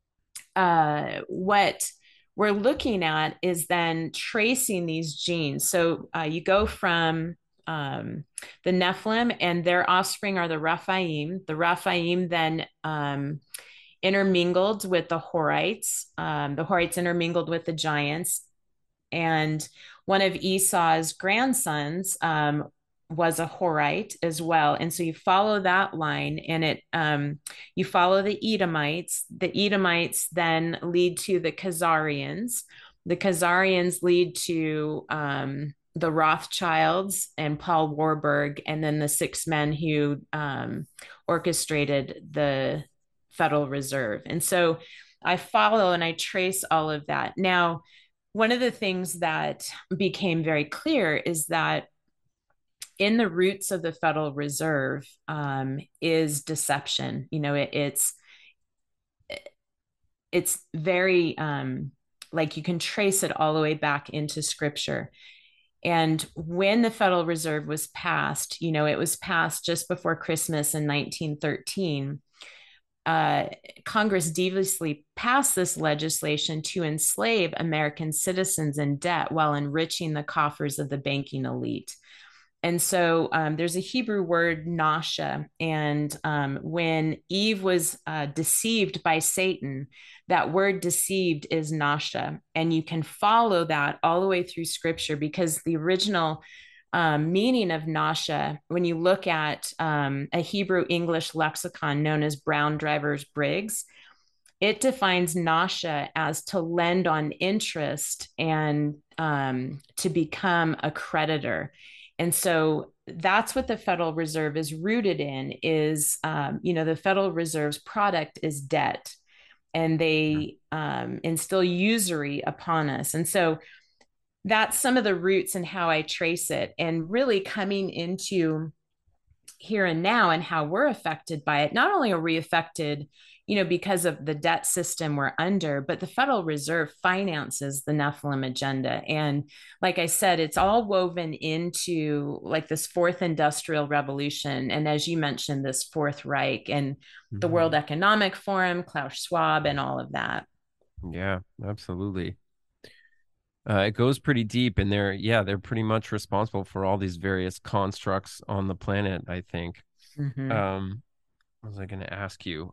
what we're looking at is then tracing these genes. So, you go from the Nephilim, and their offspring are the Rephaim. The Rephaim then intermingled with the Horites. The Horites intermingled with the giants. And one of Esau's grandsons was a Horite as well. And so you follow that line, and you follow the Edomites. The Edomites then lead to the Khazarians. The Khazarians lead to the Rothschilds and Paul Warburg, and then the six men who orchestrated the Federal Reserve. And so I follow and I trace all of that. Now, one of the things that became very clear is that in the roots of the Federal Reserve is deception. It's very like you can trace it all the way back into scripture. And when the Federal Reserve was passed, it was passed just before Christmas in 1913. Congress deviously passed this legislation to enslave American citizens in debt while enriching the coffers of the banking elite. And so there's a Hebrew word, nasha. And when Eve was deceived by Satan, that word deceived is nasha. And you can follow that all the way through scripture, because the original meaning of nasha, when you look at a Hebrew English lexicon known as Brown Drivers Briggs, it defines nasha as to lend on interest and to become a creditor. And so that's what the Federal Reserve is rooted in is, the Federal Reserve's product is debt, and they instill usury upon us. And so that's some of the roots and how I trace it, and really coming into here and now and how we're affected by it. Not only are we affected, because of the debt system we're under, but the Federal Reserve finances the Nephilim agenda. And like I said, it's all woven into like this fourth industrial revolution. And as you mentioned, this Fourth Reich and the World Economic Forum, Klaus Schwab, and all of that. Yeah, absolutely. It goes pretty deep, and they're pretty much responsible for all these various constructs on the planet, I think. What was I going to ask you?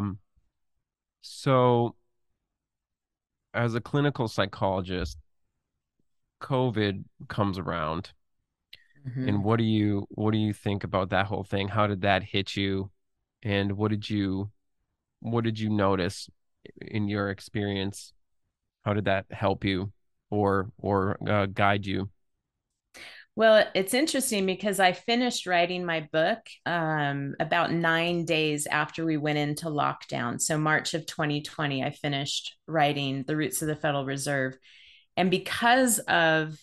So as a clinical psychologist, COVID comes around, and what do you think about that whole thing? How did that hit you? And what did you notice in your experience? How did that help you or guide you? Well, it's interesting because I finished writing my book about 9 days after we went into lockdown. So March of 2020, I finished writing The Roots of the Federal Reserve. And because of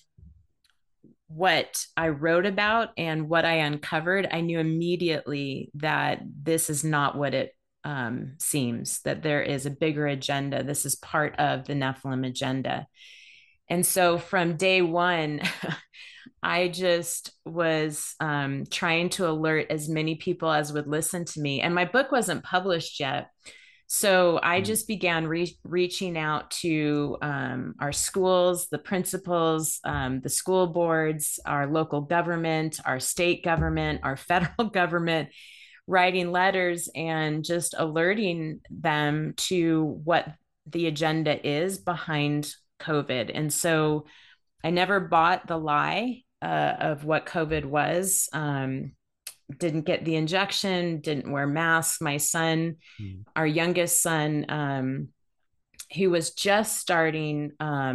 what I wrote about and what I uncovered, I knew immediately that this is not what it seems, that there is a bigger agenda. This is part of the Nephilim agenda. And so from day one, I just was trying to alert as many people as would listen to me. And my book wasn't published yet. So I just began reaching out to our schools, the principals, the school boards, our local government, our state government, our federal government, writing letters and just alerting them to what the agenda is behind COVID. And so I never bought the lie of what COVID was. Didn't get the injection, didn't wear masks. My son, our youngest son, who was just starting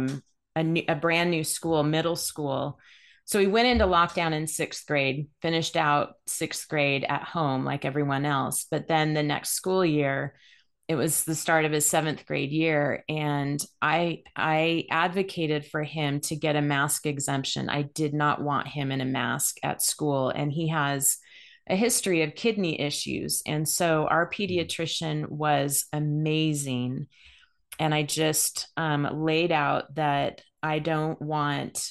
a brand new school, middle school. So he went into lockdown in 6th grade, finished out 6th grade at home like everyone else. But then the next school year, it was the start of his 7th grade year. And I advocated for him to get a mask exemption. I did not want him in a mask at school. And he has a history of kidney issues. And so our pediatrician was amazing. And I just laid out that I don't want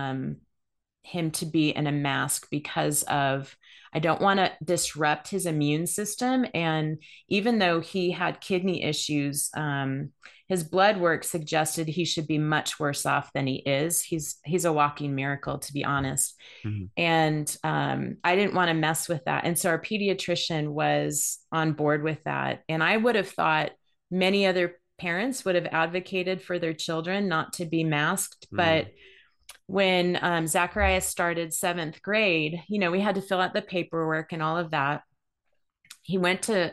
him to be in a mask because of, I don't want to disrupt his immune system. And even though he had kidney issues, his blood work suggested he should be much worse off than he is. He's a walking miracle, to be honest. And I didn't want to mess with that. And so our pediatrician was on board with that. And I would have thought many other parents would have advocated for their children not to be masked. But when Zacharias started 7th grade, we had to fill out the paperwork and all of that. He went to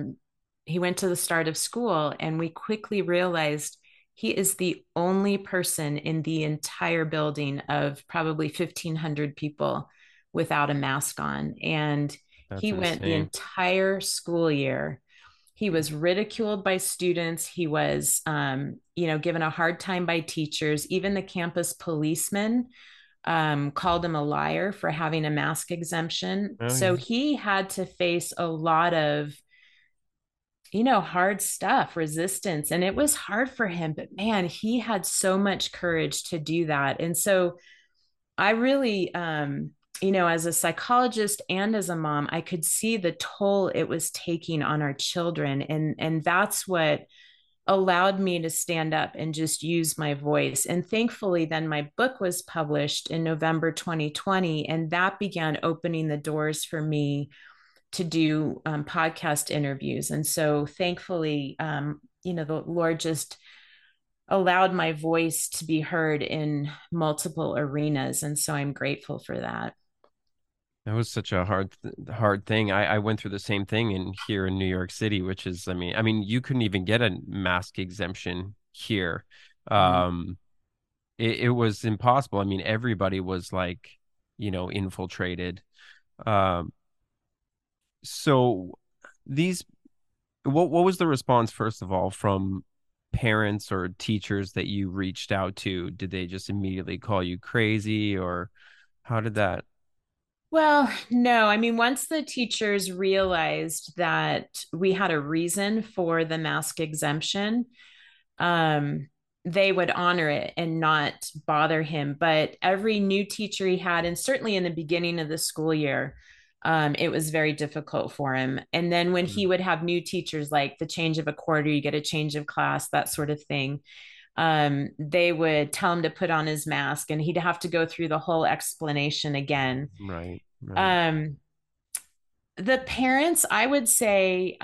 the start of school, and we quickly realized he is the only person in the entire building of probably 1,500 people without a mask on. And he went the entire school year. He was ridiculed by students. He was, given a hard time by teachers. Even the campus policemen called him a liar for having a mask exemption. Oh, So yeah. he had to face a lot of, hard stuff, resistance, and it was hard for him. But man, he had so much courage to do that. And so I really, as a psychologist and as a mom, I could see the toll it was taking on our children. And that's what allowed me to stand up and just use my voice. And thankfully, then my book was published in November 2020, and that began opening the doors for me to do podcast interviews. And so thankfully, the Lord just allowed my voice to be heard in multiple arenas. And so I'm grateful for that. That was such a hard thing. I went through the same thing here in New York City, which is, I mean, you couldn't even get a mask exemption here. Mhm. It was impossible. I mean, everybody was like, infiltrated. Um, so these, what was the response, first of all, from parents or teachers that you reached out to? Did they just immediately call you crazy, or how did that? Well, no, I mean, once the teachers realized that we had a reason for the mask exemption, um, they would honor it and not bother him. But every new teacher he had, and certainly in the beginning of the school year, it was very difficult for him. And then when he would have new teachers, like the change of a quarter, you get a change of class, that sort of thing, they would tell him to put on his mask and he'd have to go through the whole explanation again. Right, right. Um, the parents, I would say,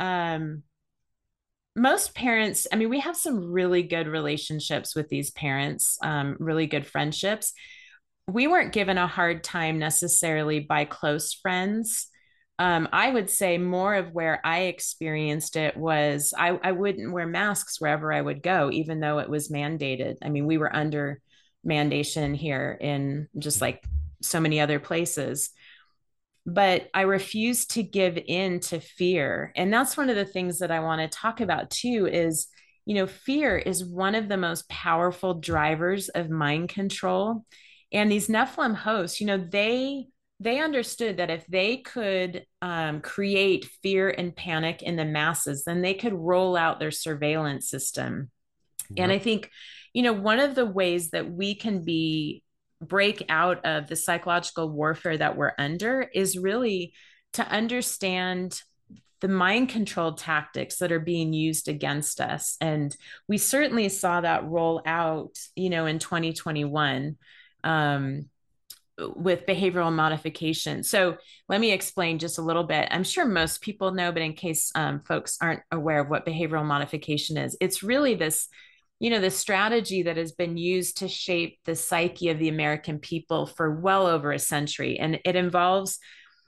most parents, I mean, we have some really good relationships with these parents, really good friendships. We weren't given a hard time necessarily by close friends. I would say more of where I experienced it was I wouldn't wear masks wherever I would go, even though it was mandated. I mean, we were under mandation here in just like so many other places, but I refuse to give in to fear. And that's one of the things that I want to talk about too is, fear is one of the most powerful drivers of mind control. And these Nephilim hosts, they understood that if they could create fear and panic in the masses, then they could roll out their surveillance system. And Yep. I think, one of the ways that we can break out of the psychological warfare that we're under is really to understand the mind control tactics that are being used against us. And we certainly saw that roll out, in 2021. With behavioral modification. So let me explain just a little bit. I'm sure most people know, but in case folks aren't aware of what behavioral modification is, it's really this, this strategy that has been used to shape the psyche of the American people for well over a century. And it involves,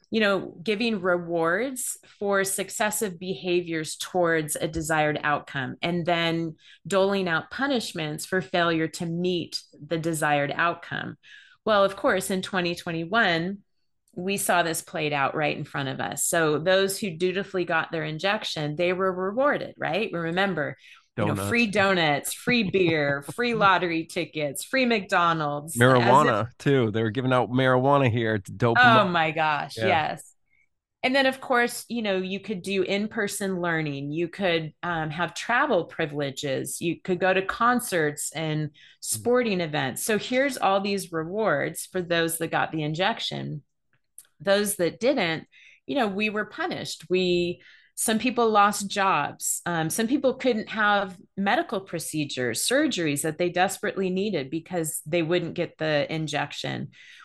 giving rewards for successive behaviors towards a desired outcome, and then doling out punishments for failure to meet the desired outcome. Well, of course, in 2021, we saw this played out right in front of us. So those who dutifully got their injection, they were rewarded, right? Remember, free Donuts. donuts, free beer, free lottery tickets, free McDonald's, as if, Marijuana too. They were giving out marijuana here to dope them oh up. my gosh, Yeah. yes. And then, of course, you could do in-person learning. You could have travel privileges. You could go to concerts and sporting events. So here's all these rewards for those that got the injection. Those that didn't, we were punished. Some people lost jobs. Some people couldn't have medical procedures, surgeries that they desperately needed because they wouldn't get the injection.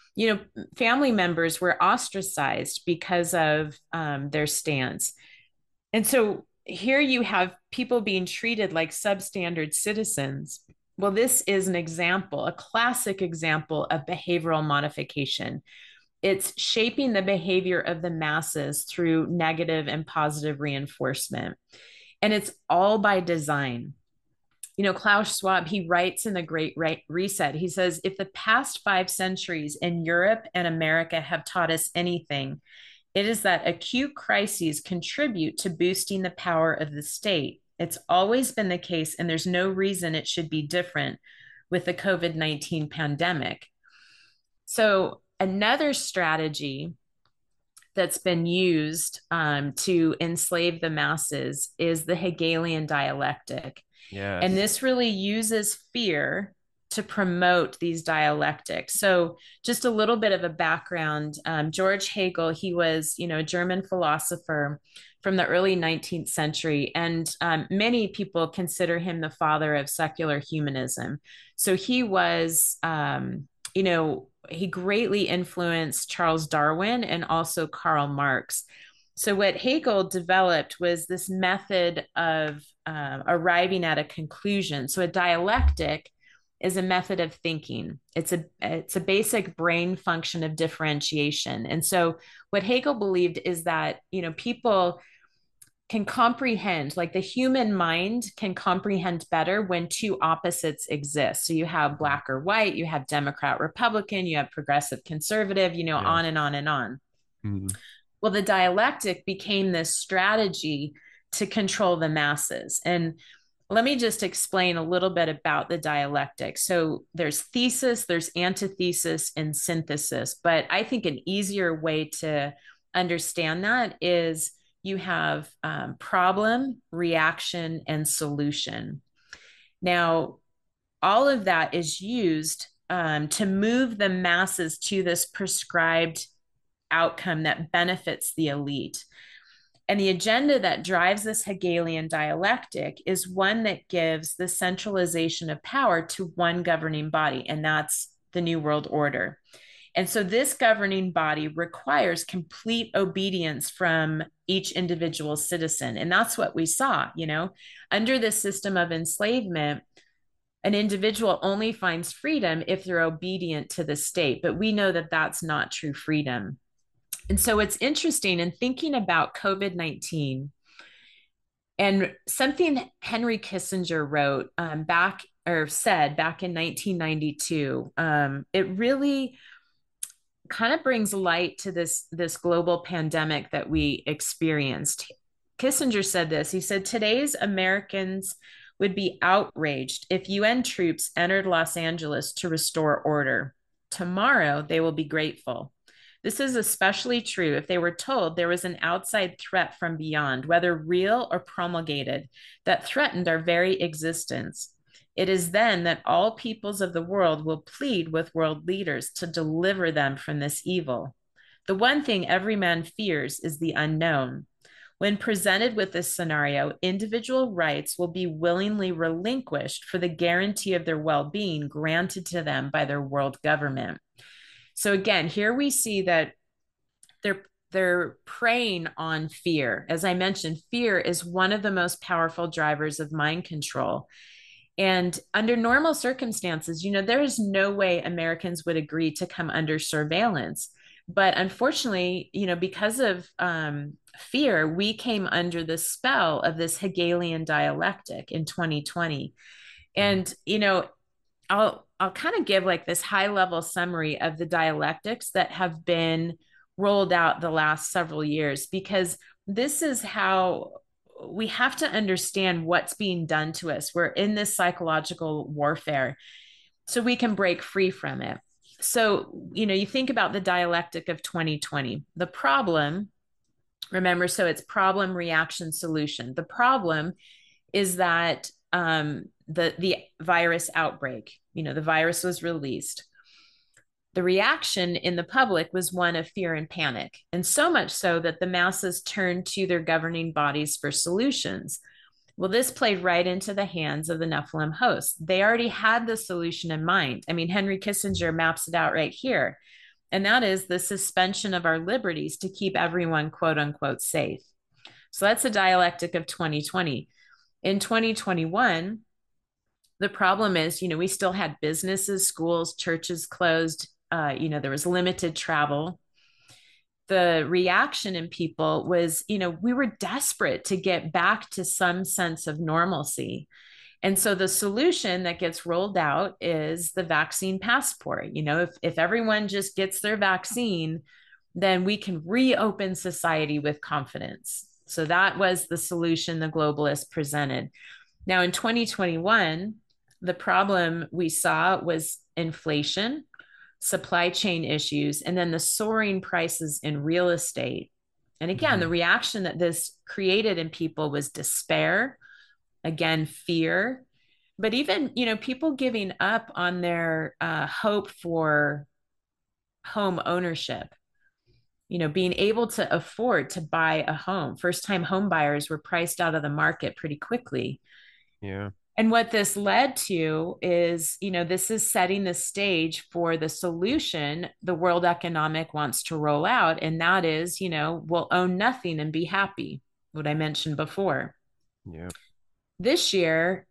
Family members were ostracized because of their stance. And so here you have people being treated like substandard citizens. Well, this is an example, a classic example of behavioral modification. It's shaping the behavior of the masses through negative and positive reinforcement. And it's all by design. Klaus Schwab, he writes in The Great Reset, he says, if the past 5 centuries in Europe and America have taught us anything, it is that acute crises contribute to boosting the power of the state. It's always been the case, and there's no reason it should be different with the COVID-19 pandemic. So another strategy that's been used to enslave the masses is the Hegelian dialectic. Yes. And this really uses fear to promote these dialectics. So just a little bit of a background. George Hegel, he was, a German philosopher from the early 19th century. And many people consider him the father of secular humanism. So he was, he greatly influenced Charles Darwin and also Karl Marx. So what Hegel developed was this method of arriving at a conclusion. So a dialectic is a method of thinking. It's a basic brain function of differentiation. And so what Hegel believed is that, people can comprehend, like the human mind can comprehend better when two opposites exist. So you have black or white, you have Democrat, Republican, you have progressive, conservative, on and on and on. Mm-hmm. Well, the dialectic became this strategy to control the masses. And let me just explain a little bit about the dialectic. So there's thesis, there's antithesis, and synthesis. But I think an easier way to understand that is you have problem, reaction, and solution. Now, all of that is used to move the masses to this prescribed outcome that benefits the elite. And the agenda that drives this Hegelian dialectic is one that gives the centralization of power to one governing body, and that's the New World Order. And so this governing body requires complete obedience from each individual citizen. And that's what we saw, under this system of enslavement, an individual only finds freedom if they're obedient to the state. But we know that that's not true freedom. And so it's interesting in thinking about COVID-19 and something Henry Kissinger wrote said back in 1992, it really kind of brings light to this global pandemic that we experienced. Kissinger said this. He said, "Today's Americans would be outraged if UN troops entered Los Angeles to restore order. Tomorrow, they will be grateful. This is especially true if they were told there was an outside threat from beyond, whether real or promulgated, that threatened our very existence. It is then that all peoples of the world will plead with world leaders to deliver them from this evil. The one thing every man fears is the unknown. When presented with this scenario, individual rights will be willingly relinquished for the guarantee of their well-being granted to them by their world government." So again, here we see that they're preying on fear. As I mentioned, fear is one of the most powerful drivers of mind control. And under normal circumstances, there is no way Americans would agree to come under surveillance. But unfortunately, because of fear, we came under the spell of this Hegelian dialectic in 2020. And, I'll kind of give like this high level summary of the dialectics that have been rolled out the last several years, because this is how we have to understand what's being done to us. We're in this psychological warfare so we can break free from it. So, you think about the dialectic of 2020, the problem, remember, so it's problem, reaction, solution. The problem is that the virus outbreak, the virus was released. The reaction in the public was one of fear and panic, and so much so that the masses turned to their governing bodies for solutions. Well, this played right into the hands of the Nephilim hosts. They already had the solution in mind. I mean, Henry Kissinger maps it out right here, and that is the suspension of our liberties to keep everyone, quote unquote, safe. So that's a dialectic of 2020. In 2021, the problem is, we still had businesses, schools, churches closed. There was limited travel. The reaction in people was, we were desperate to get back to some sense of normalcy. And so the solution that gets rolled out is the vaccine passport. If everyone just gets their vaccine, then we can reopen society with confidence. So that was the solution the globalists presented. Now in 2021, the problem we saw was inflation, supply chain issues, and then the soaring prices in real estate. And again, the reaction that this created in people was despair, again, fear, but even, people giving up on their hope for home ownership, being able to afford to buy a home. First-time home buyers were priced out of the market pretty quickly. Yeah. And what this led to is, this is setting the stage for the solution the World Economic wants to roll out. And that is, we'll own nothing and be happy, what I mentioned before. Yeah. This year,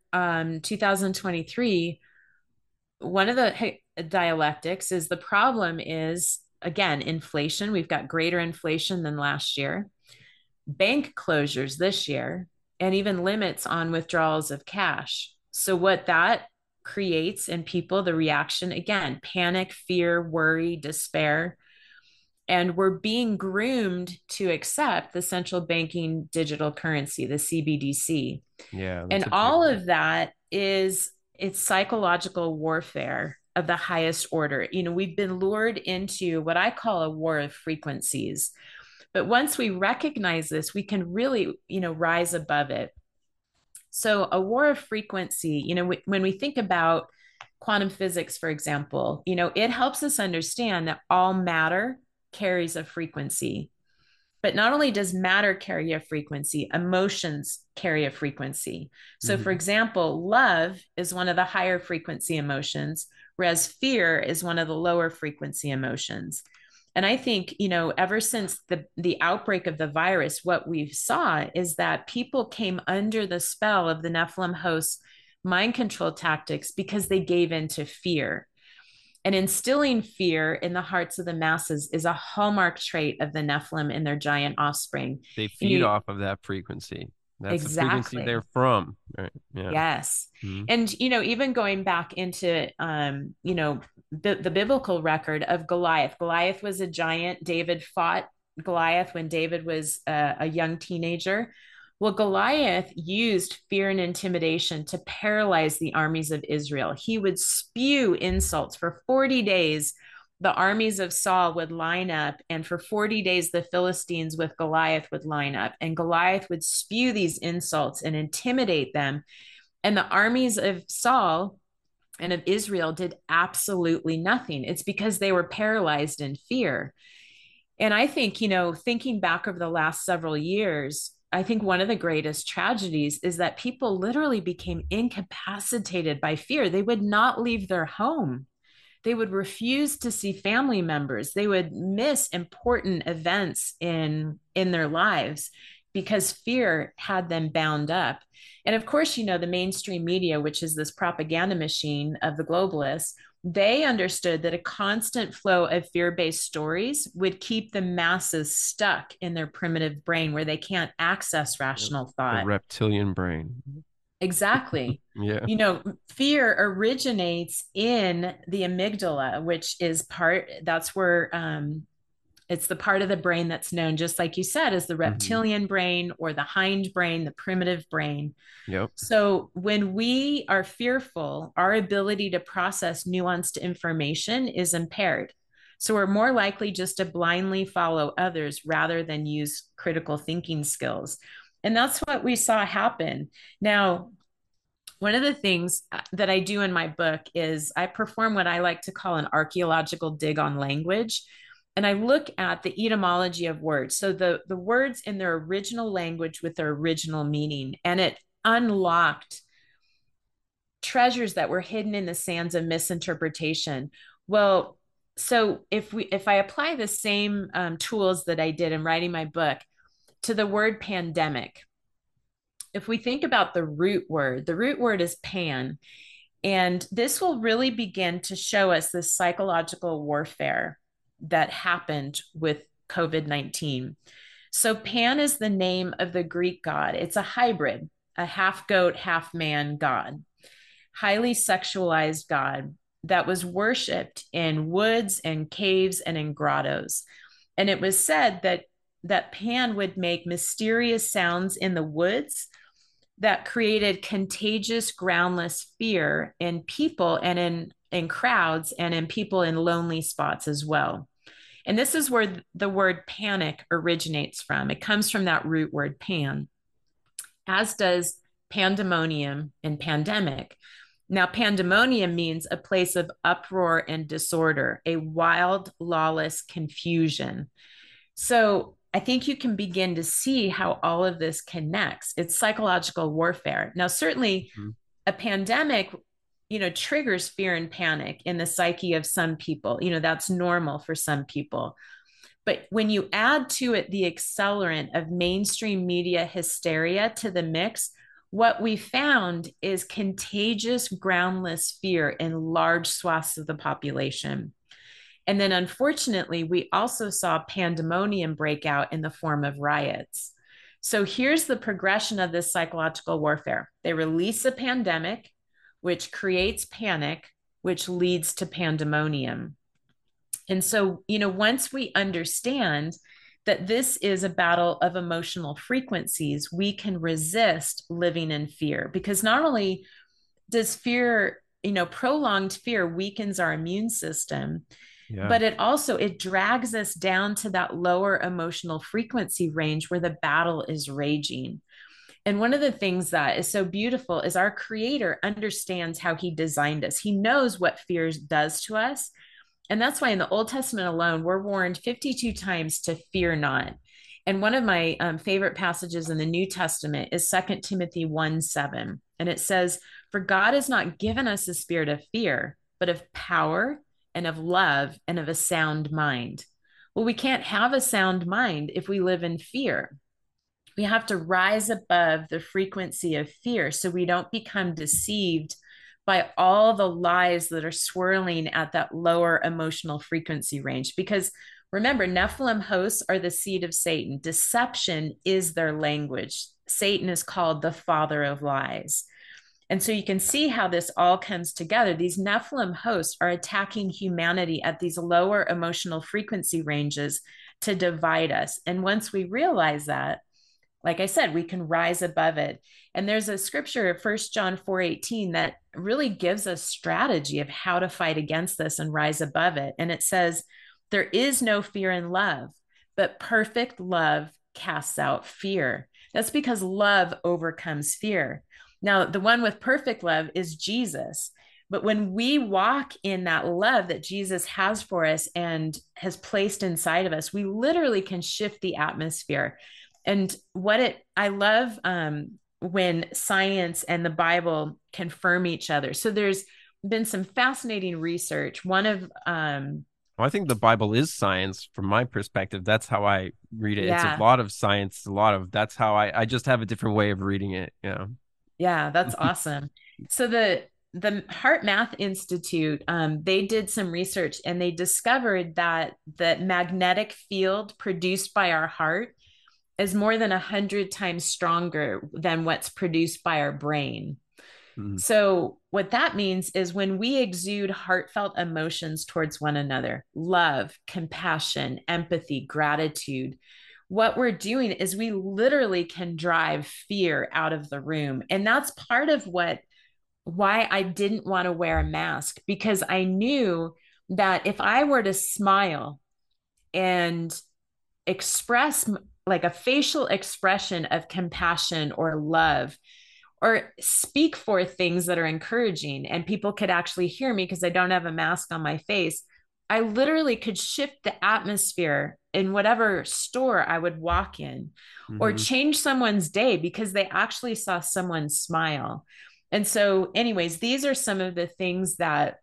2023, one of the dialectics is the problem is, again, inflation. We've got greater inflation than last year, bank closures this year, and even limits on withdrawals of cash. So what that creates in people, the reaction, again, panic, fear, worry, despair. And we're being groomed to accept the central banking digital currency, the CBDC. Yeah. And all of that it's psychological warfare of the highest order. We've been lured into what I call a war of frequencies. But once we recognize this, we can really, rise above it. So a war of frequency, when we think about quantum physics, for example, it helps us understand that all matter carries a frequency. But not only does matter carry a frequency, emotions carry a frequency. So, for example, love is one of the higher frequency emotions, whereas fear is one of the lower frequency emotions. And I think, ever since the outbreak of the virus, what we've saw is that people came under the spell of the Nephilim hosts' mind control tactics because they gave into fear. And instilling fear in the hearts of the masses is a hallmark trait of the Nephilim and their giant offspring. They feed off of that frequency. That's the frequency they're from. Right? Yeah. Yes. And, even going back into, the biblical record of Goliath. Goliath was a giant. David fought Goliath when David was a young teenager. Well, Goliath used fear and intimidation to paralyze the armies of Israel. He would spew insults for 40 days. The armies of Saul would line up, and for 40 days, the Philistines with Goliath would line up, and Goliath would spew these insults and intimidate them. And the armies of Saul and of Israel did absolutely nothing. It's because they were paralyzed in fear. And I think, thinking back over the last several years, I think one of the greatest tragedies is that people literally became incapacitated by fear. They would not leave their home. They would refuse to see family members. They would miss important events in their lives because fear had them bound up. And of course, the mainstream media, which is this propaganda machine of the globalists, they understood that a constant flow of fear-based stories would keep the masses stuck in their primitive brain where they can't access rational thought. The reptilian brain. Exactly. Yeah. Fear originates in the amygdala, which is that's where it's the part of the brain that's known, just like you said, as the reptilian brain or the hind brain, the primitive brain. Yep. So when we are fearful, our ability to process nuanced information is impaired. So we're more likely just to blindly follow others rather than use critical thinking skills. And that's what we saw happen. Now, one of the things that I do in my book is I perform what I like to call an archaeological dig on language. And I look at the etymology of words. So the words in their original language with their original meaning. And it unlocked treasures that were hidden in the sands of misinterpretation. Well, so if I apply the same tools that I did in writing my book to the word pandemic, if we think about the root word is pan. And this will really begin to show us this psychological warfare that happened with COVID-19. So Pan is the name of the Greek god. It's a hybrid, a half goat, half man god, highly sexualized god that was worshipped in woods and caves and in grottos. And it was said that Pan would make mysterious sounds in the woods that created contagious, groundless fear in people and in crowds and in people in lonely spots as well. And this is where the word panic originates from. It comes from that root word pan, as does pandemonium and pandemic. Now, pandemonium means a place of uproar and disorder, a wild, lawless confusion. So I think you can begin to see how all of this connects. It's psychological warfare. Now, certainly a pandemic, triggers fear and panic in the psyche of some people. That's normal for some people. But when you add to it the accelerant of mainstream media hysteria to the mix, what we found is contagious, groundless fear in large swaths of the population. And then, unfortunately, we also saw pandemonium break out in the form of riots. So here's the progression of this psychological warfare. They release a pandemic, which creates panic, which leads to pandemonium. And so, once we understand that this is a battle of emotional frequencies, we can resist living in fear, because not only does fear, prolonged fear weakens our immune system, but it drags us down to that lower emotional frequency range where the battle is raging. And one of the things that is so beautiful is our Creator understands how He designed us. He knows what fear does to us. And that's why in the Old Testament alone, we're warned 52 times to fear not. And one of my favorite passages in the New Testament is 2 Timothy 1:7. And it says, "For God has not given us a spirit of fear, but of power and of love and of a sound mind." Well, we can't have a sound mind if we live in fear. We have to rise above the frequency of fear so we don't become deceived by all the lies that are swirling at that lower emotional frequency range. Because remember, Nephilim hosts are the seed of Satan. Deception is their language. Satan is called the father of lies. And so you can see how this all comes together. These Nephilim hosts are attacking humanity at these lower emotional frequency ranges to divide us. And once we realize that, like I said, we can rise above it. And there's a scripture, 1 John 4:18, that really gives us strategy of how to fight against this and rise above it. And it says, "There is no fear in love, but perfect love casts out fear." That's because love overcomes fear. Now, the one with perfect love is Jesus. But when we walk in that love that Jesus has for us and has placed inside of us, we literally can shift the atmosphere. And I love when science and the Bible confirm each other. So there's been some fascinating research. I think the Bible is science from my perspective. That's how I read it. Yeah. It's a lot of science, that's how I just have a different way of reading it. Yeah. Yeah, that's awesome. So the Heart Math Institute, they did some research and they discovered that the magnetic field produced by our heart is more than 100 times stronger than what's produced by our brain. Mm-hmm. So what that means is when we exude heartfelt emotions towards one another, love, compassion, empathy, gratitude, what we're doing is we literally can drive fear out of the room. And that's part of why I didn't want to wear a mask, because I knew that if I were to smile and express like a facial expression of compassion or love, or speak for things that are encouraging, and people could actually hear me because I don't have a mask on my face, I literally could shift the atmosphere in whatever store I would walk in, or change someone's day because they actually saw someone smile. And so anyways, these are some of the things that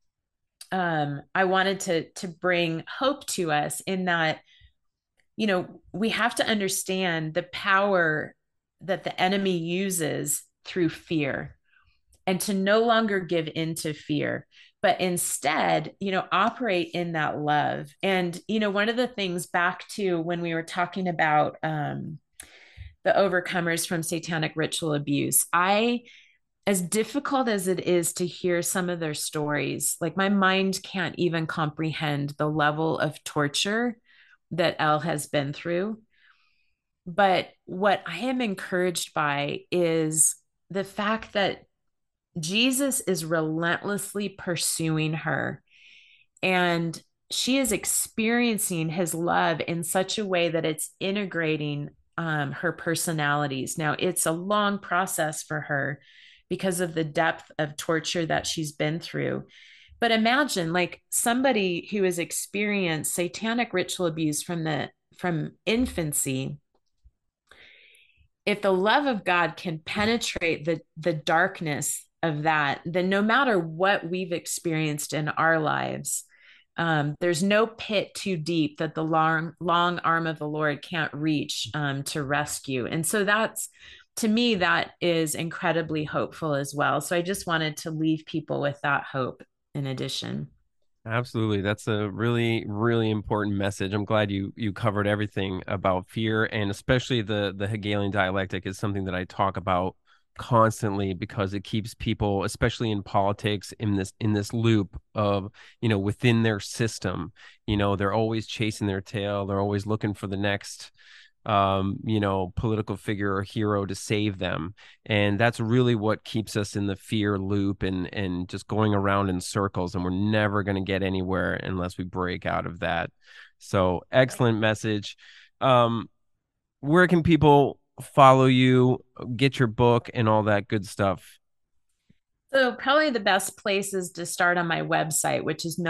I wanted to bring hope to us, in that, we have to understand the power that the enemy uses through fear, and to no longer give into fear, but instead, operate in that love. And, one of the things, back to when we were talking about the overcomers from satanic ritual abuse, as difficult as it is to hear some of their stories, like my mind can't even comprehend the level of torture that Elle has been through. But what I am encouraged by is the fact that Jesus is relentlessly pursuing her, and she is experiencing his love in such a way that it's integrating her personalities. Now, it's a long process for her because of the depth of torture that she's been through. But imagine like somebody who has experienced satanic ritual abuse from infancy. If the love of God can penetrate the darkness of that, then no matter what we've experienced in our lives, there's no pit too deep that the long arm of the Lord can't reach to rescue. And so that's, to me, that is incredibly hopeful as well. So I just wanted to leave people with that hope in addition. Absolutely. That's a really, really important message. I'm glad you covered everything about fear, and especially the Hegelian dialectic is something that I talk about constantly because it keeps people, especially in politics, in this loop of, within their system. They're always chasing their tail. They're always looking for the next political figure or hero to save them. And that's really what keeps us in the fear loop and just going around in circles. And we're never going to get anywhere unless we break out of that. So excellent message. Where can people follow you, get your book, and all that good stuff? So probably the best place is to start on my website, which is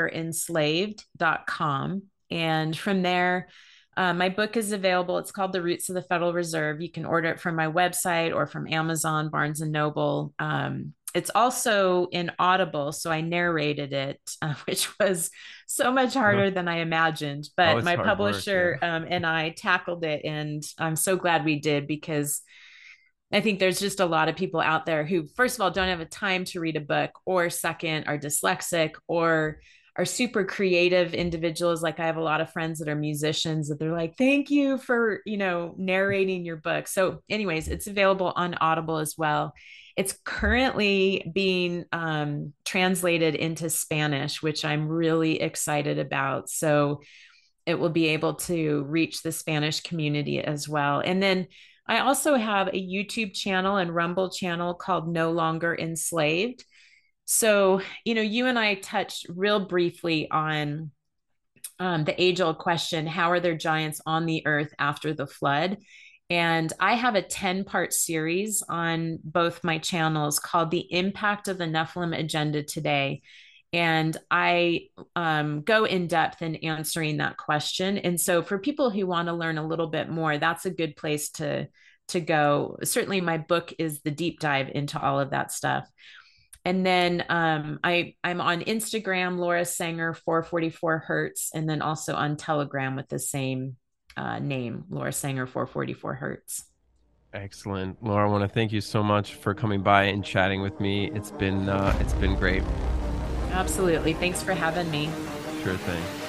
nolongerenslaved.com. And from there, my book is available. It's called The Roots of the Federal Reserve. You can order it from my website or from Amazon, Barnes and Noble. It's also in Audible, so I narrated it, which was so much harder than I imagined. But It's my hard work, publisher yeah. and I tackled it, and I'm so glad we did because I think there's just a lot of people out there who, first of all, don't have a time to read a book, or second, are dyslexic, or are super creative individuals. Like I have a lot of friends that are musicians that they're like, thank you for, narrating your book. So anyways, it's available on Audible as well. It's currently being translated into Spanish, which I'm really excited about. So it will be able to reach the Spanish community as well. And then I also have a YouTube channel and Rumble channel called No Longer Enslaved. So, you and I touched real briefly on the age old question, how are there giants on the earth after the flood? And I have a 10-part series on both my channels called The Impact of the Nephilim Agenda Today. And I go in depth in answering that question. And so for people who want to learn a little bit more, that's a good place to go. Certainly my book is the deep dive into all of that stuff. And then I'm on Instagram, Laura Sanger 444 Hertz, and then also on Telegram with the same name, Laura Sanger 444 Hertz. Excellent. Laura, I want to thank you so much for coming by and chatting with me. It's been great. Absolutely. Thanks for having me. Sure thing.